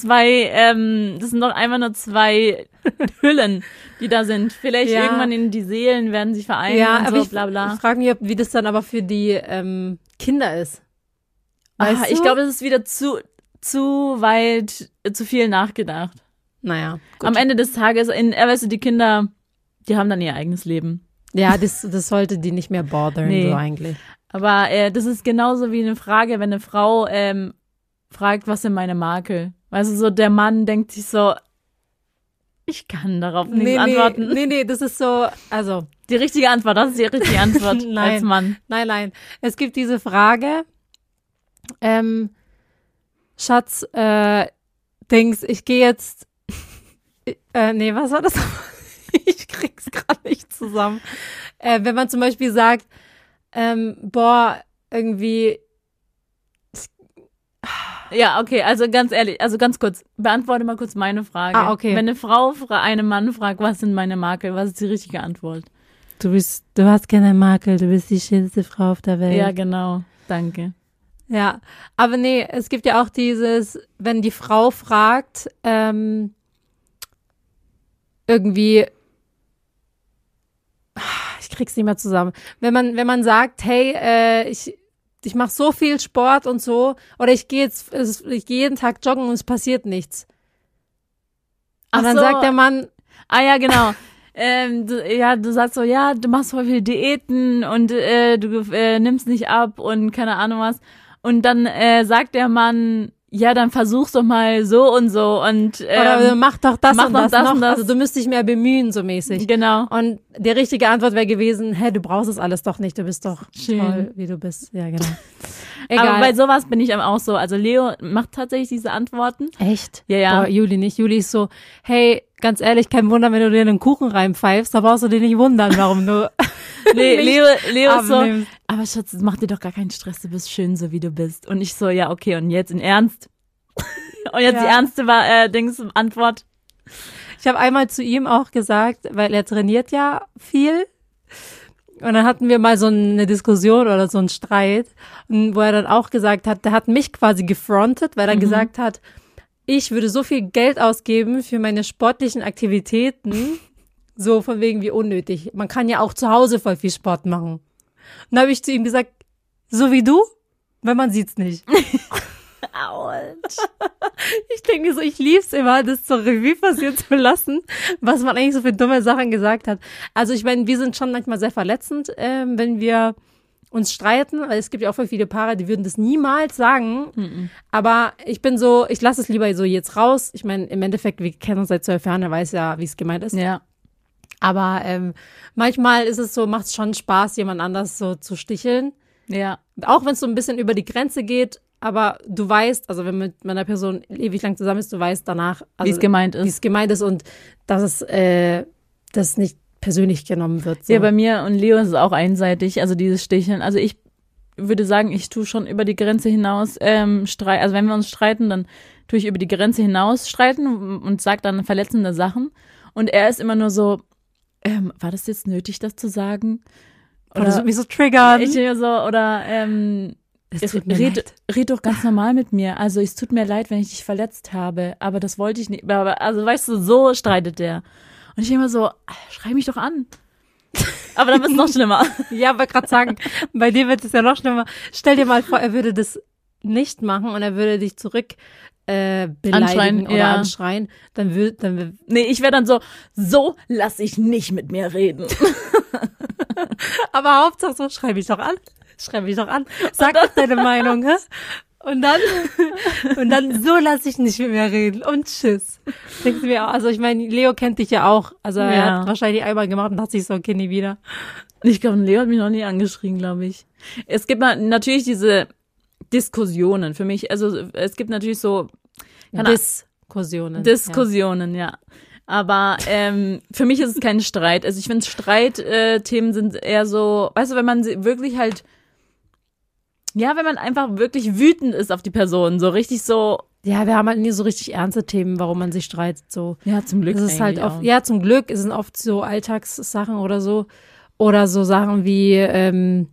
B: zwei Hüllen, die da sind. Vielleicht irgendwann in die Seelen werden sich vereinen und so, bla bla.
A: Ich frage mich, wie das dann aber für die Kinder ist. Weißt du?
B: Ich glaube, es ist wieder zu weit, zu viel nachgedacht.
A: Naja.
B: Gut. Am Ende des Tages, weißt du, die Kinder, die haben dann ihr eigenes Leben.
A: Ja, das sollte die nicht mehr bothern, so eigentlich.
B: Aber das ist genauso wie eine Frage, wenn eine Frau fragt, was sind meine Makel? Weißt du, so der Mann denkt sich so, ich kann darauf nichts antworten.
A: Nee, das ist so, also.
B: Die richtige Antwort, das ist die richtige Antwort als Mann.
A: Nein. Es gibt diese Frage, Schatz, Dings, ich gehe jetzt, was war das? Ich krieg's gerade nicht zusammen. Wenn man zum Beispiel sagt, irgendwie.
B: Ja, okay, also ganz ehrlich, also ganz kurz, beantworte mal kurz meine Frage.
A: Okay.
B: Wenn eine Frau einen Mann fragt, was sind meine Makel, was ist die richtige Antwort?
A: Du hast keine Makel, du bist die schönste Frau auf der Welt.
B: Ja, genau, danke.
A: Ja, aber nee, es gibt ja auch dieses, wenn die Frau fragt, irgendwie, ich krieg's nicht mehr zusammen. Wenn man sagt, hey, ich mache so viel Sport und so, oder ich gehe jeden Tag joggen und es passiert nichts. Und dann sagt der Mann,
B: ja, genau. Du sagst so, ja, du machst voll viele Diäten und du nimmst nicht ab und keine Ahnung was. Und dann sagt der Mann, ja, dann versuch's doch mal so und so und
A: oder mach doch das und das noch.
B: Und das.
A: Also du müsst dich mehr bemühen, so mäßig.
B: Genau.
A: Und die richtige Antwort wäre gewesen, du brauchst das alles doch nicht, du bist doch
B: schön,
A: toll, wie du bist. Ja, genau. Egal.
B: Aber bei sowas bin ich auch so. Also Leo macht tatsächlich diese Antworten.
A: Echt?
B: Ja.
A: Boah, Juli nicht. Juli ist so, hey, ganz ehrlich, kein Wunder, wenn du dir einen Kuchen reinpfeifst, da brauchst du dich nicht wundern, warum du
B: Leo ist so, aber Schatz, mach dir doch gar keinen Stress, du bist schön, so wie du bist. Und ich so, ja, okay, und jetzt in Ernst? Und jetzt die ernste Antwort.
A: Ich habe einmal zu ihm auch gesagt, weil er trainiert ja viel. Und dann hatten wir mal so eine Diskussion oder so einen Streit, wo er dann auch gesagt hat, der hat mich quasi gefrontet, weil er gesagt hat, ich würde so viel Geld ausgeben für meine sportlichen Aktivitäten, so von wegen wie unnötig. Man kann ja auch zu Hause voll viel Sport machen. Und dann habe ich zu ihm gesagt, so wie du, weil man sieht's nicht.
B: Autsch.
A: Ich denke mir so, ich lieb's immer, das zur Revue passieren zu lassen, was man eigentlich so für dumme Sachen gesagt hat. Also ich meine, wir sind schon manchmal sehr verletzend, wenn wir uns streiten, weil es gibt ja auch voll viele Paare, die würden das niemals sagen. Aber ich bin so, ich lasse es lieber so jetzt raus. Ich meine, im Endeffekt, wir kennen uns seit 12 Jahren, er weiß ja, wie es gemeint ist.
B: Ja.
A: Aber manchmal ist es so, macht es schon Spaß, jemand anders so zu sticheln.
B: Ja.
A: Auch wenn es so ein bisschen über die Grenze geht. Aber du weißt, also wenn mit einer Person ewig lang zusammen ist, du weißt danach, also,
B: wie es gemeint ist
A: und dass es das nicht persönlich genommen wird. So.
B: Ja, bei mir und Leo ist es auch einseitig, also dieses Sticheln. Also ich würde sagen, ich tue schon über die Grenze hinaus streiten. Also wenn wir uns streiten, dann tue ich über die Grenze hinaus streiten und sage dann verletzende Sachen. Und er ist immer nur so, war das jetzt nötig, das zu sagen?
A: Oder mich so triggern.
B: Ich immer so, oder red doch ganz normal mit mir. Also es tut mir leid, wenn ich dich verletzt habe, aber das wollte ich nicht. Aber, also weißt du, so streitet der. Und ich immer so, schrei mich doch an. Aber dann wird es noch schlimmer.
A: Ja, wollte gerade sagen, bei dir wird es ja noch schlimmer. Stell dir mal vor, er würde das nicht machen und er würde dich zurück beleidigen oder anschreien. Dann
B: nee, ich wäre dann so lass ich nicht mit mir reden.
A: Aber Hauptsache so, schrei mich doch an. Sag doch deine Meinung, hä? Und dann so lasse ich nicht mit mir reden und tschüss. Denkst du mir auch, also ich meine, Leo kennt dich ja auch. Also er hat wahrscheinlich einmal gemacht und dachte sich so, okay, nie wieder.
B: Ich glaube, Leo hat mich noch nie angeschrien, glaube ich. Es gibt natürlich diese Diskussionen für mich. Also es gibt natürlich so Diskussionen, ja. Aber für mich ist es kein Streit. Also ich finde, Streitthemen sind eher so, weißt du, wenn man wirklich halt, ja, wenn man einfach wirklich wütend ist auf die Person, so richtig so.
A: Ja, wir haben halt nie so richtig ernste Themen, warum man sich streitet, so.
B: Ja, zum Glück.
A: Das ist halt oft, ja, zum Glück, es sind oft so Alltagssachen oder so. Oder so Sachen wie, wenn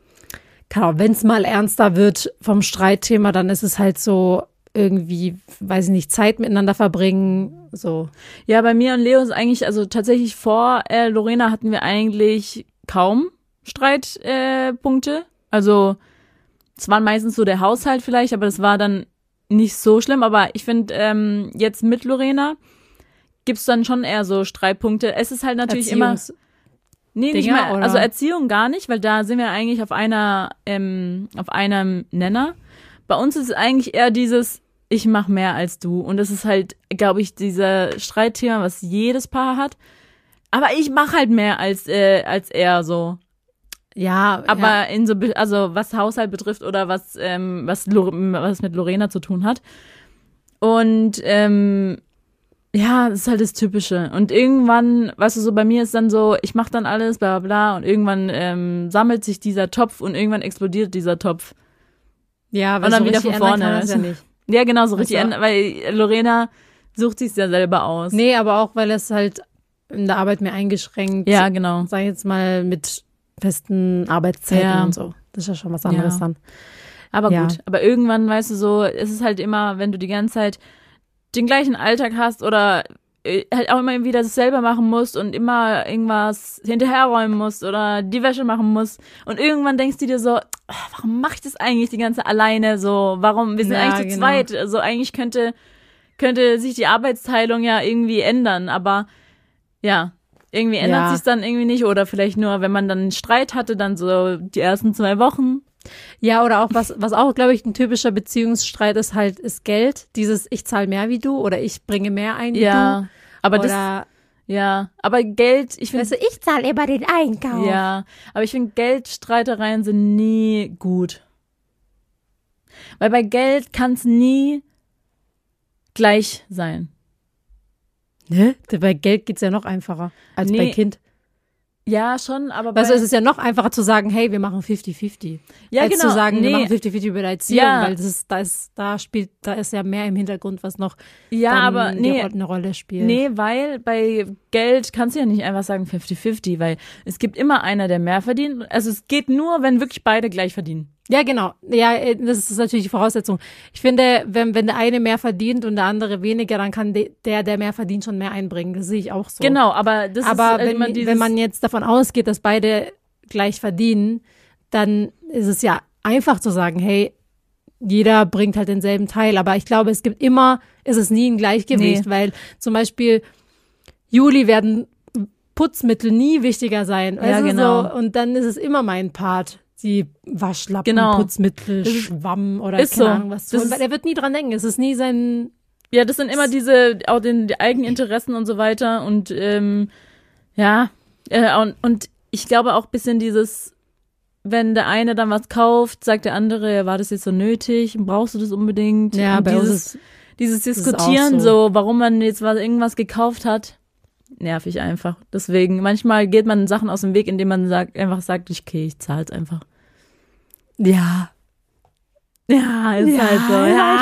A: es mal ernster wird vom Streitthema, dann ist es halt so irgendwie, weiß ich nicht, Zeit miteinander verbringen, so.
B: Ja, bei mir und Leo ist eigentlich, also tatsächlich vor Lorena hatten wir eigentlich kaum Streitpunkte. Also es war meistens so der Haushalt vielleicht, aber das war dann nicht so schlimm. Aber ich finde, jetzt mit Lorena gibt's dann schon eher so Streitpunkte. Es ist halt natürlich immer. Nee, nicht mal, oder? Also Erziehung gar nicht, weil da sind wir eigentlich auf einem Nenner. Bei uns ist es eigentlich eher dieses, ich mache mehr als du. Und das ist halt, glaube ich, dieser Streitthema, was jedes Paar hat. Aber ich mache halt mehr als er so.
A: Ja,
B: aber also was Haushalt betrifft oder was mit Lorena zu tun hat. Und ja, das ist halt das Typische. Und irgendwann, weißt du, so bei mir ist dann so, ich mache dann alles, bla bla bla, und irgendwann sammelt sich dieser Topf und irgendwann explodiert dieser Topf.
A: Ja,
B: weil und dann so wieder von vorne. Kann das ja nicht. Ja, genau, so richtig, weil Lorena sucht sich ja selber aus.
A: Nee, aber auch, weil es halt in der Arbeit mehr eingeschränkt.
B: Ja, genau.
A: Sag ich jetzt mal mit festen Arbeitszeiten und so. Das ist ja schon was anderes dann.
B: Aber gut, aber irgendwann, weißt du, so, es ist halt immer, wenn du die ganze Zeit den gleichen Alltag hast oder halt auch immer wieder dasselbe machen musst und immer irgendwas hinterherräumen musst oder die Wäsche machen musst und irgendwann denkst du dir so, warum mach ich das eigentlich die ganze alleine so, wir sind eigentlich zu zweit, also eigentlich könnte sich die Arbeitsteilung ja irgendwie ändern, aber ja, irgendwie ändert sich's dann irgendwie nicht oder vielleicht nur, wenn man dann einen Streit hatte, dann so die ersten 2 Wochen.
A: Ja, oder auch was auch, glaube ich, ein typischer Beziehungsstreit ist Geld. Dieses, ich zahle mehr wie du oder ich bringe mehr ein wie du.
B: Aber aber Geld, ich finde.
A: Weißt du, ich zahle immer den Einkauf.
B: Ja, aber ich finde, Geldstreitereien sind nie gut. Weil bei Geld kann es nie gleich sein.
A: Ne? Bei Geld geht's ja noch einfacher als bei Kind.
B: Ja, schon, aber
A: also es ist ja noch einfacher zu sagen, hey, wir machen 50-50.
B: Ja,
A: als
B: genau.
A: zu sagen, wir machen 50-50 über die Erziehung, weil da ist ja mehr im Hintergrund, was noch eine Rolle spielt.
B: Nee, weil bei Geld kannst du ja nicht einfach sagen 50-50, weil es gibt immer einer, der mehr verdient. Also es geht nur, wenn wirklich beide gleich verdienen.
A: Ja, genau. Ja, das ist natürlich die Voraussetzung. Ich finde, wenn der eine mehr verdient und der andere weniger, dann kann der mehr verdient, schon mehr einbringen. Das sehe ich auch so.
B: Genau, aber das ist
A: wenn man jetzt davon ausgeht, dass beide gleich verdienen, dann ist es ja einfach zu sagen, hey, jeder bringt halt denselben Teil. Aber ich glaube, ist es nie ein Gleichgewicht, weil zum Beispiel Juli werden Putzmittel nie wichtiger sein.
B: Ja, genau.
A: So, und dann ist es immer mein Part. Die Waschlappen, Putzmittel, Schwamm oder keine Ahnung was. Weil er wird nie dran denken. Es ist nie sein.
B: Ja, das sind immer die Eigeninteressen und so weiter. Und und ich glaube auch ein bisschen dieses, wenn der eine dann was kauft, sagt der andere, war das jetzt so nötig? Brauchst du das unbedingt?
A: Ja,
B: und
A: bei uns
B: dieses Diskutieren so, warum man jetzt irgendwas gekauft hat, nervig einfach. Deswegen, manchmal geht man Sachen aus dem Weg, indem man einfach sagt, okay, ich zahl's einfach.
A: Ja.
B: Ja, ist halt so.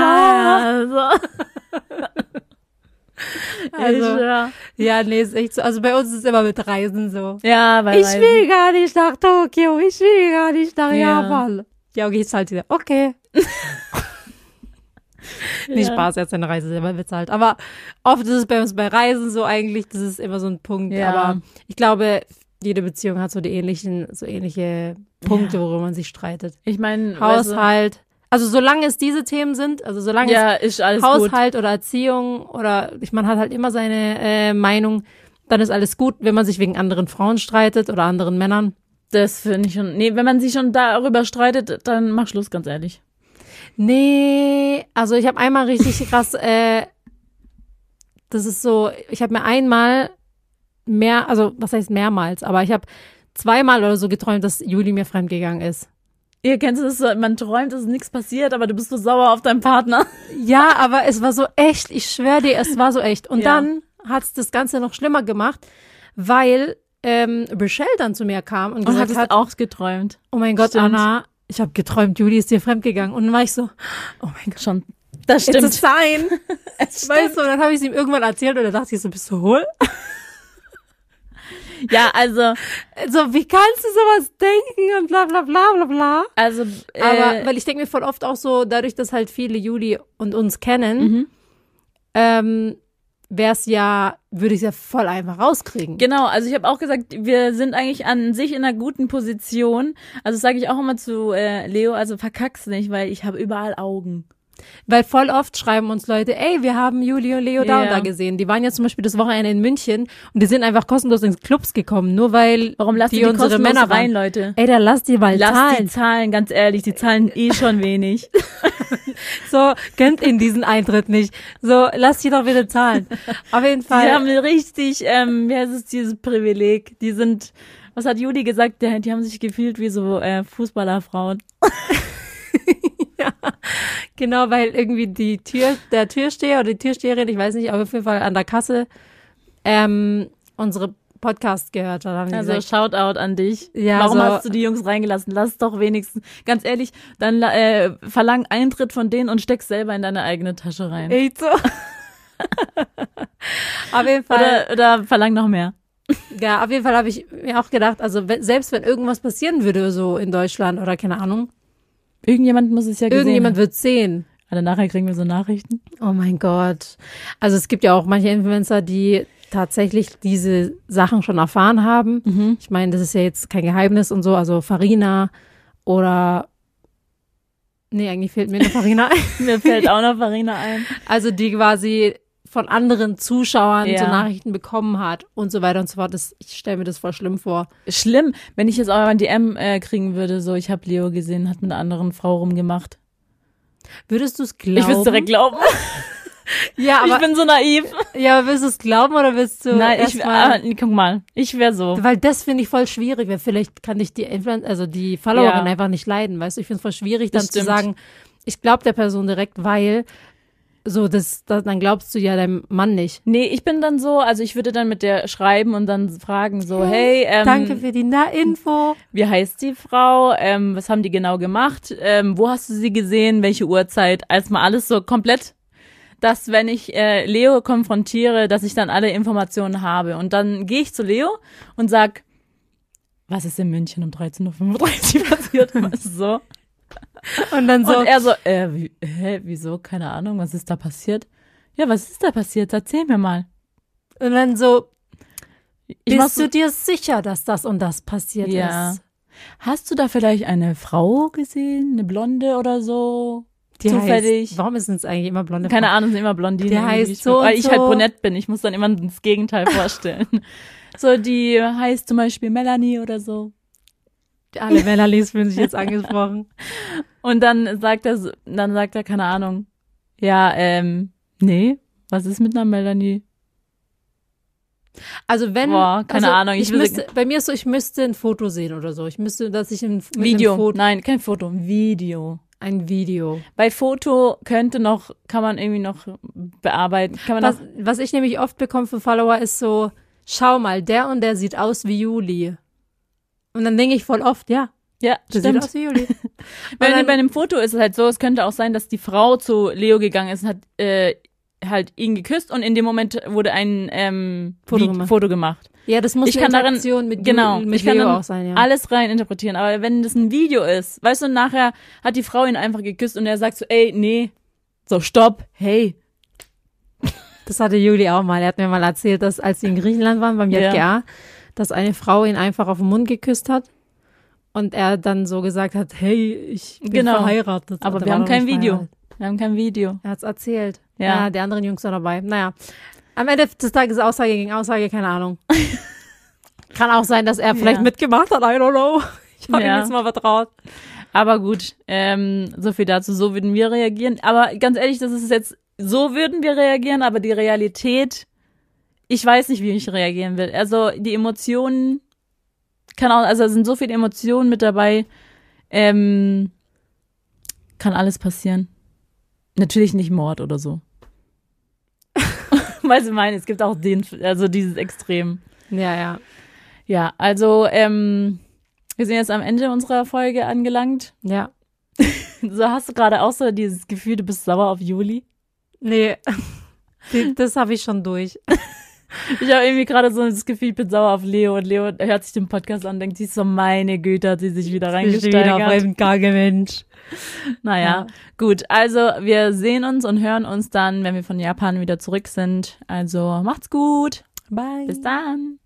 A: Ja, nee, ist echt so. Also bei uns ist es immer mit Reisen so.
B: Ja, bei Reisen.
A: Ich will gar nicht nach Tokio, ich will gar nicht nach Japan. Ja, okay, ich zahle wieder. Okay. Nicht Spaß, jetzt eine Reise selber bezahlt. Aber oft ist es bei uns bei Reisen so eigentlich, das ist immer so ein Punkt. Ja. Aber ich glaube, jede Beziehung hat so ähnliche Punkte, worüber man sich streitet.
B: Ich meine,
A: Haushalt. Also solange es diese Themen sind, also solange
B: es alles
A: Haushalt
B: gut.
A: Oder Erziehung oder man hat halt immer seine Meinung, dann ist alles gut. Wenn man sich wegen anderen Frauen streitet oder anderen Männern.
B: Das finde ich schon. Nee, wenn man sich schon darüber streitet, dann mach Schluss, ganz ehrlich.
A: Nee, also ich habe einmal richtig krass, das ist so, ich habe mir einmal also was heißt mehrmals, aber ich habe zweimal oder so geträumt, dass Juli mir fremdgegangen ist.
B: Ihr kennt es, man träumt, dass nichts passiert, aber du bist so sauer auf deinen Partner.
A: Ja, aber es war so echt, ich schwöre dir, es war so echt. Und dann hat's das Ganze noch schlimmer gemacht, weil Michelle dann zu mir kam und gesagt hat,
B: auch geträumt.
A: Oh mein Gott,
B: Stimmt.
A: Anna, ich habe geträumt, Juli ist dir fremdgegangen. Und dann war ich so, oh mein Gott.
B: Schon. Das stimmt.
A: It's a sign. Weißt du, und dann habe ich es ihm irgendwann erzählt und dann dachte ich so, bist du hohl?
B: Ja, also.
A: So, wie kannst du sowas denken und bla bla bla bla bla.
B: Also,
A: aber, weil ich denke mir voll oft auch so, dadurch, dass halt viele Juli und uns kennen, würde ich es ja voll einfach rauskriegen.
B: Genau, also ich habe auch gesagt, wir sind eigentlich an sich in einer guten Position. Also sage ich auch immer zu Leo, also verkack's nicht, weil ich habe überall Augen.
A: Weil voll oft schreiben uns Leute, ey, wir haben Juli und Leo da und da gesehen. Die waren ja zum Beispiel das Wochenende in München und die sind einfach kostenlos ins Clubs gekommen, nur weil
B: Warum lasst ihr unsere Männer rein, Leute?
A: Ey, da lasst die mal zahlen.
B: Lasst die zahlen, ganz ehrlich, die zahlen eh schon wenig.
A: So, gönnt ihnen diesen Eintritt nicht. So, lasst die doch wieder zahlen. Auf jeden Fall.
B: Die haben richtig, wie heißt es, dieses Privileg. Die sind, was hat Juli gesagt? Die haben sich gefühlt wie so Fußballerfrauen.
A: Ja, genau, weil irgendwie der Türsteher oder die Türsteherin, ich weiß nicht, aber auf jeden Fall an der Kasse unsere Podcast gehört hat. Haben die
B: also
A: gesagt,
B: Shoutout an dich.
A: Ja,
B: warum
A: so,
B: hast du die Jungs reingelassen? Lass doch wenigstens, ganz ehrlich, dann verlang Eintritt von denen und steck's selber in deine eigene Tasche rein.
A: echt so. Auf jeden Fall.
B: Oder verlang noch mehr.
A: Ja, auf jeden Fall habe ich mir auch gedacht, also selbst wenn irgendwas passieren würde so in Deutschland oder keine Ahnung,
B: Irgendjemand muss es ja gesehen
A: irgendjemand wird sehen.
B: Also nachher kriegen wir so Nachrichten.
A: Oh mein Gott. Also es gibt ja auch manche Influencer, die tatsächlich diese Sachen schon erfahren haben. Ich meine, das ist ja jetzt kein Geheimnis und so. Also Farina oder nee, eigentlich fehlt mir nur Farina ein.
B: Mir fällt auch noch Farina ein.
A: Also die quasi von anderen Zuschauern so Nachrichten bekommen hat und so weiter und so fort. Ich stelle mir das voll schlimm vor.
B: Schlimm, wenn ich jetzt auch mal ein DM kriegen würde, so ich habe Leo gesehen, hat mit einer anderen Frau rumgemacht.
A: Würdest du es glauben?
B: Ich würde es direkt glauben.
A: Ja, aber
B: ich bin so naiv.
A: Ja, aber willst du es glauben oder willst du
B: Nein, guck mal, ich wäre so.
A: Weil das finde ich voll schwierig, weil vielleicht kann ich die Followerin einfach nicht leiden, weißt du? Ich finde es voll schwierig, dann zu sagen, ich glaube der Person direkt, weil so, dann glaubst du ja deinem Mann nicht.
B: Nee, ich bin dann so, also ich würde dann mit der schreiben und dann fragen so, hey,
A: danke für die Info.
B: Wie heißt die Frau? Was haben die genau gemacht? Wo hast du sie gesehen? Welche Uhrzeit? Als mal alles so komplett, dass wenn ich Leo konfrontiere, dass ich dann alle Informationen habe. Und dann gehe ich zu Leo und sag, was ist in München um 13:35 Uhr passiert? Weißt du, so.
A: Und dann so.
B: Und er so, wieso? Keine Ahnung, was ist da passiert? Ja, was ist da passiert? Erzähl mir mal.
A: Und dann so, bist du dir sicher, dass das und das passiert ist?
B: Hast du da vielleicht eine Frau gesehen? Eine Blonde oder so?
A: Die
B: zufällig.
A: Heißt, warum sind es eigentlich immer blonde
B: Keine Ahnung, sind immer Blondinen.
A: Die heißt so
B: weil
A: und
B: ich halt
A: so.
B: brünett bin. Ich muss dann immer das Gegenteil vorstellen. So, die heißt zum Beispiel Melanie oder so.
A: Alle Melanies fühlen sich jetzt angesprochen.
B: Und dann sagt er, keine Ahnung, ja, nee, was ist mit einer Melanie?
A: Also wenn,
B: keine Ahnung.
A: Bei mir ist so, ich müsste ein Foto sehen oder so. Ich müsste, dass ich ein
B: Video. Nein, kein Foto, ein Video.
A: Ein Video.
B: Bei Foto kann man irgendwie noch bearbeiten.
A: Was ich nämlich oft bekomme von Follower ist so, schau mal, der und der sieht aus wie Juli. Und dann denke ich voll oft, ja,
B: der
A: sieht aus wie Juli.
B: Bei einem Foto ist es halt so, es könnte auch sein, dass die Frau zu Leo gegangen ist und hat halt ihn geküsst und in dem Moment wurde ein Foto gemacht.
A: Ja, das muss eine Interaktion mit Leo auch sein, ja.
B: Alles rein interpretieren. Aber wenn das ein Video ist, weißt du, nachher hat die Frau ihn einfach geküsst und er sagt so, ey, nee, so, stopp, hey.
A: Das hatte Juli auch mal. Er hat mir mal erzählt, dass als sie in Griechenland waren beim JGA, dass eine Frau ihn einfach auf den Mund geküsst hat und er dann so gesagt hat, hey, ich bin verheiratet.
B: Aber wir haben kein Video. Wir haben kein Video.
A: Er hat's erzählt. Ja, die anderen Jungs waren dabei. Naja, am Ende des Tages Aussage gegen Aussage, keine Ahnung. Kann auch sein, dass er vielleicht mitgemacht hat, I don't know. Ich habe ihm jetzt mal vertraut.
B: Aber gut, so viel dazu, so würden wir reagieren. Aber ganz ehrlich, das ist jetzt, so würden wir reagieren, aber die Realität, ich weiß nicht, wie ich reagieren will. Also die Emotionen, also da sind so viele Emotionen mit dabei, kann alles passieren. Natürlich nicht Mord oder so. Weil ich meine, es gibt auch dieses Extrem.
A: Ja.
B: Ja, also, wir sind jetzt am Ende unserer Folge angelangt.
A: Ja.
B: So, hast du gerade auch so dieses Gefühl, du bist sauer auf Juli?
A: Nee, das habe ich schon durch.
B: Ich habe irgendwie gerade so das Gefühl, ich bin sauer auf Leo und Leo hört sich den Podcast an und denkt sich so, meine Güte, hat sie sich wieder reingesteigert.
A: Mensch.
B: Naja, gut, also wir sehen uns und hören uns dann, wenn wir von Japan wieder zurück sind. Also macht's gut.
A: Bye.
B: Bis dann.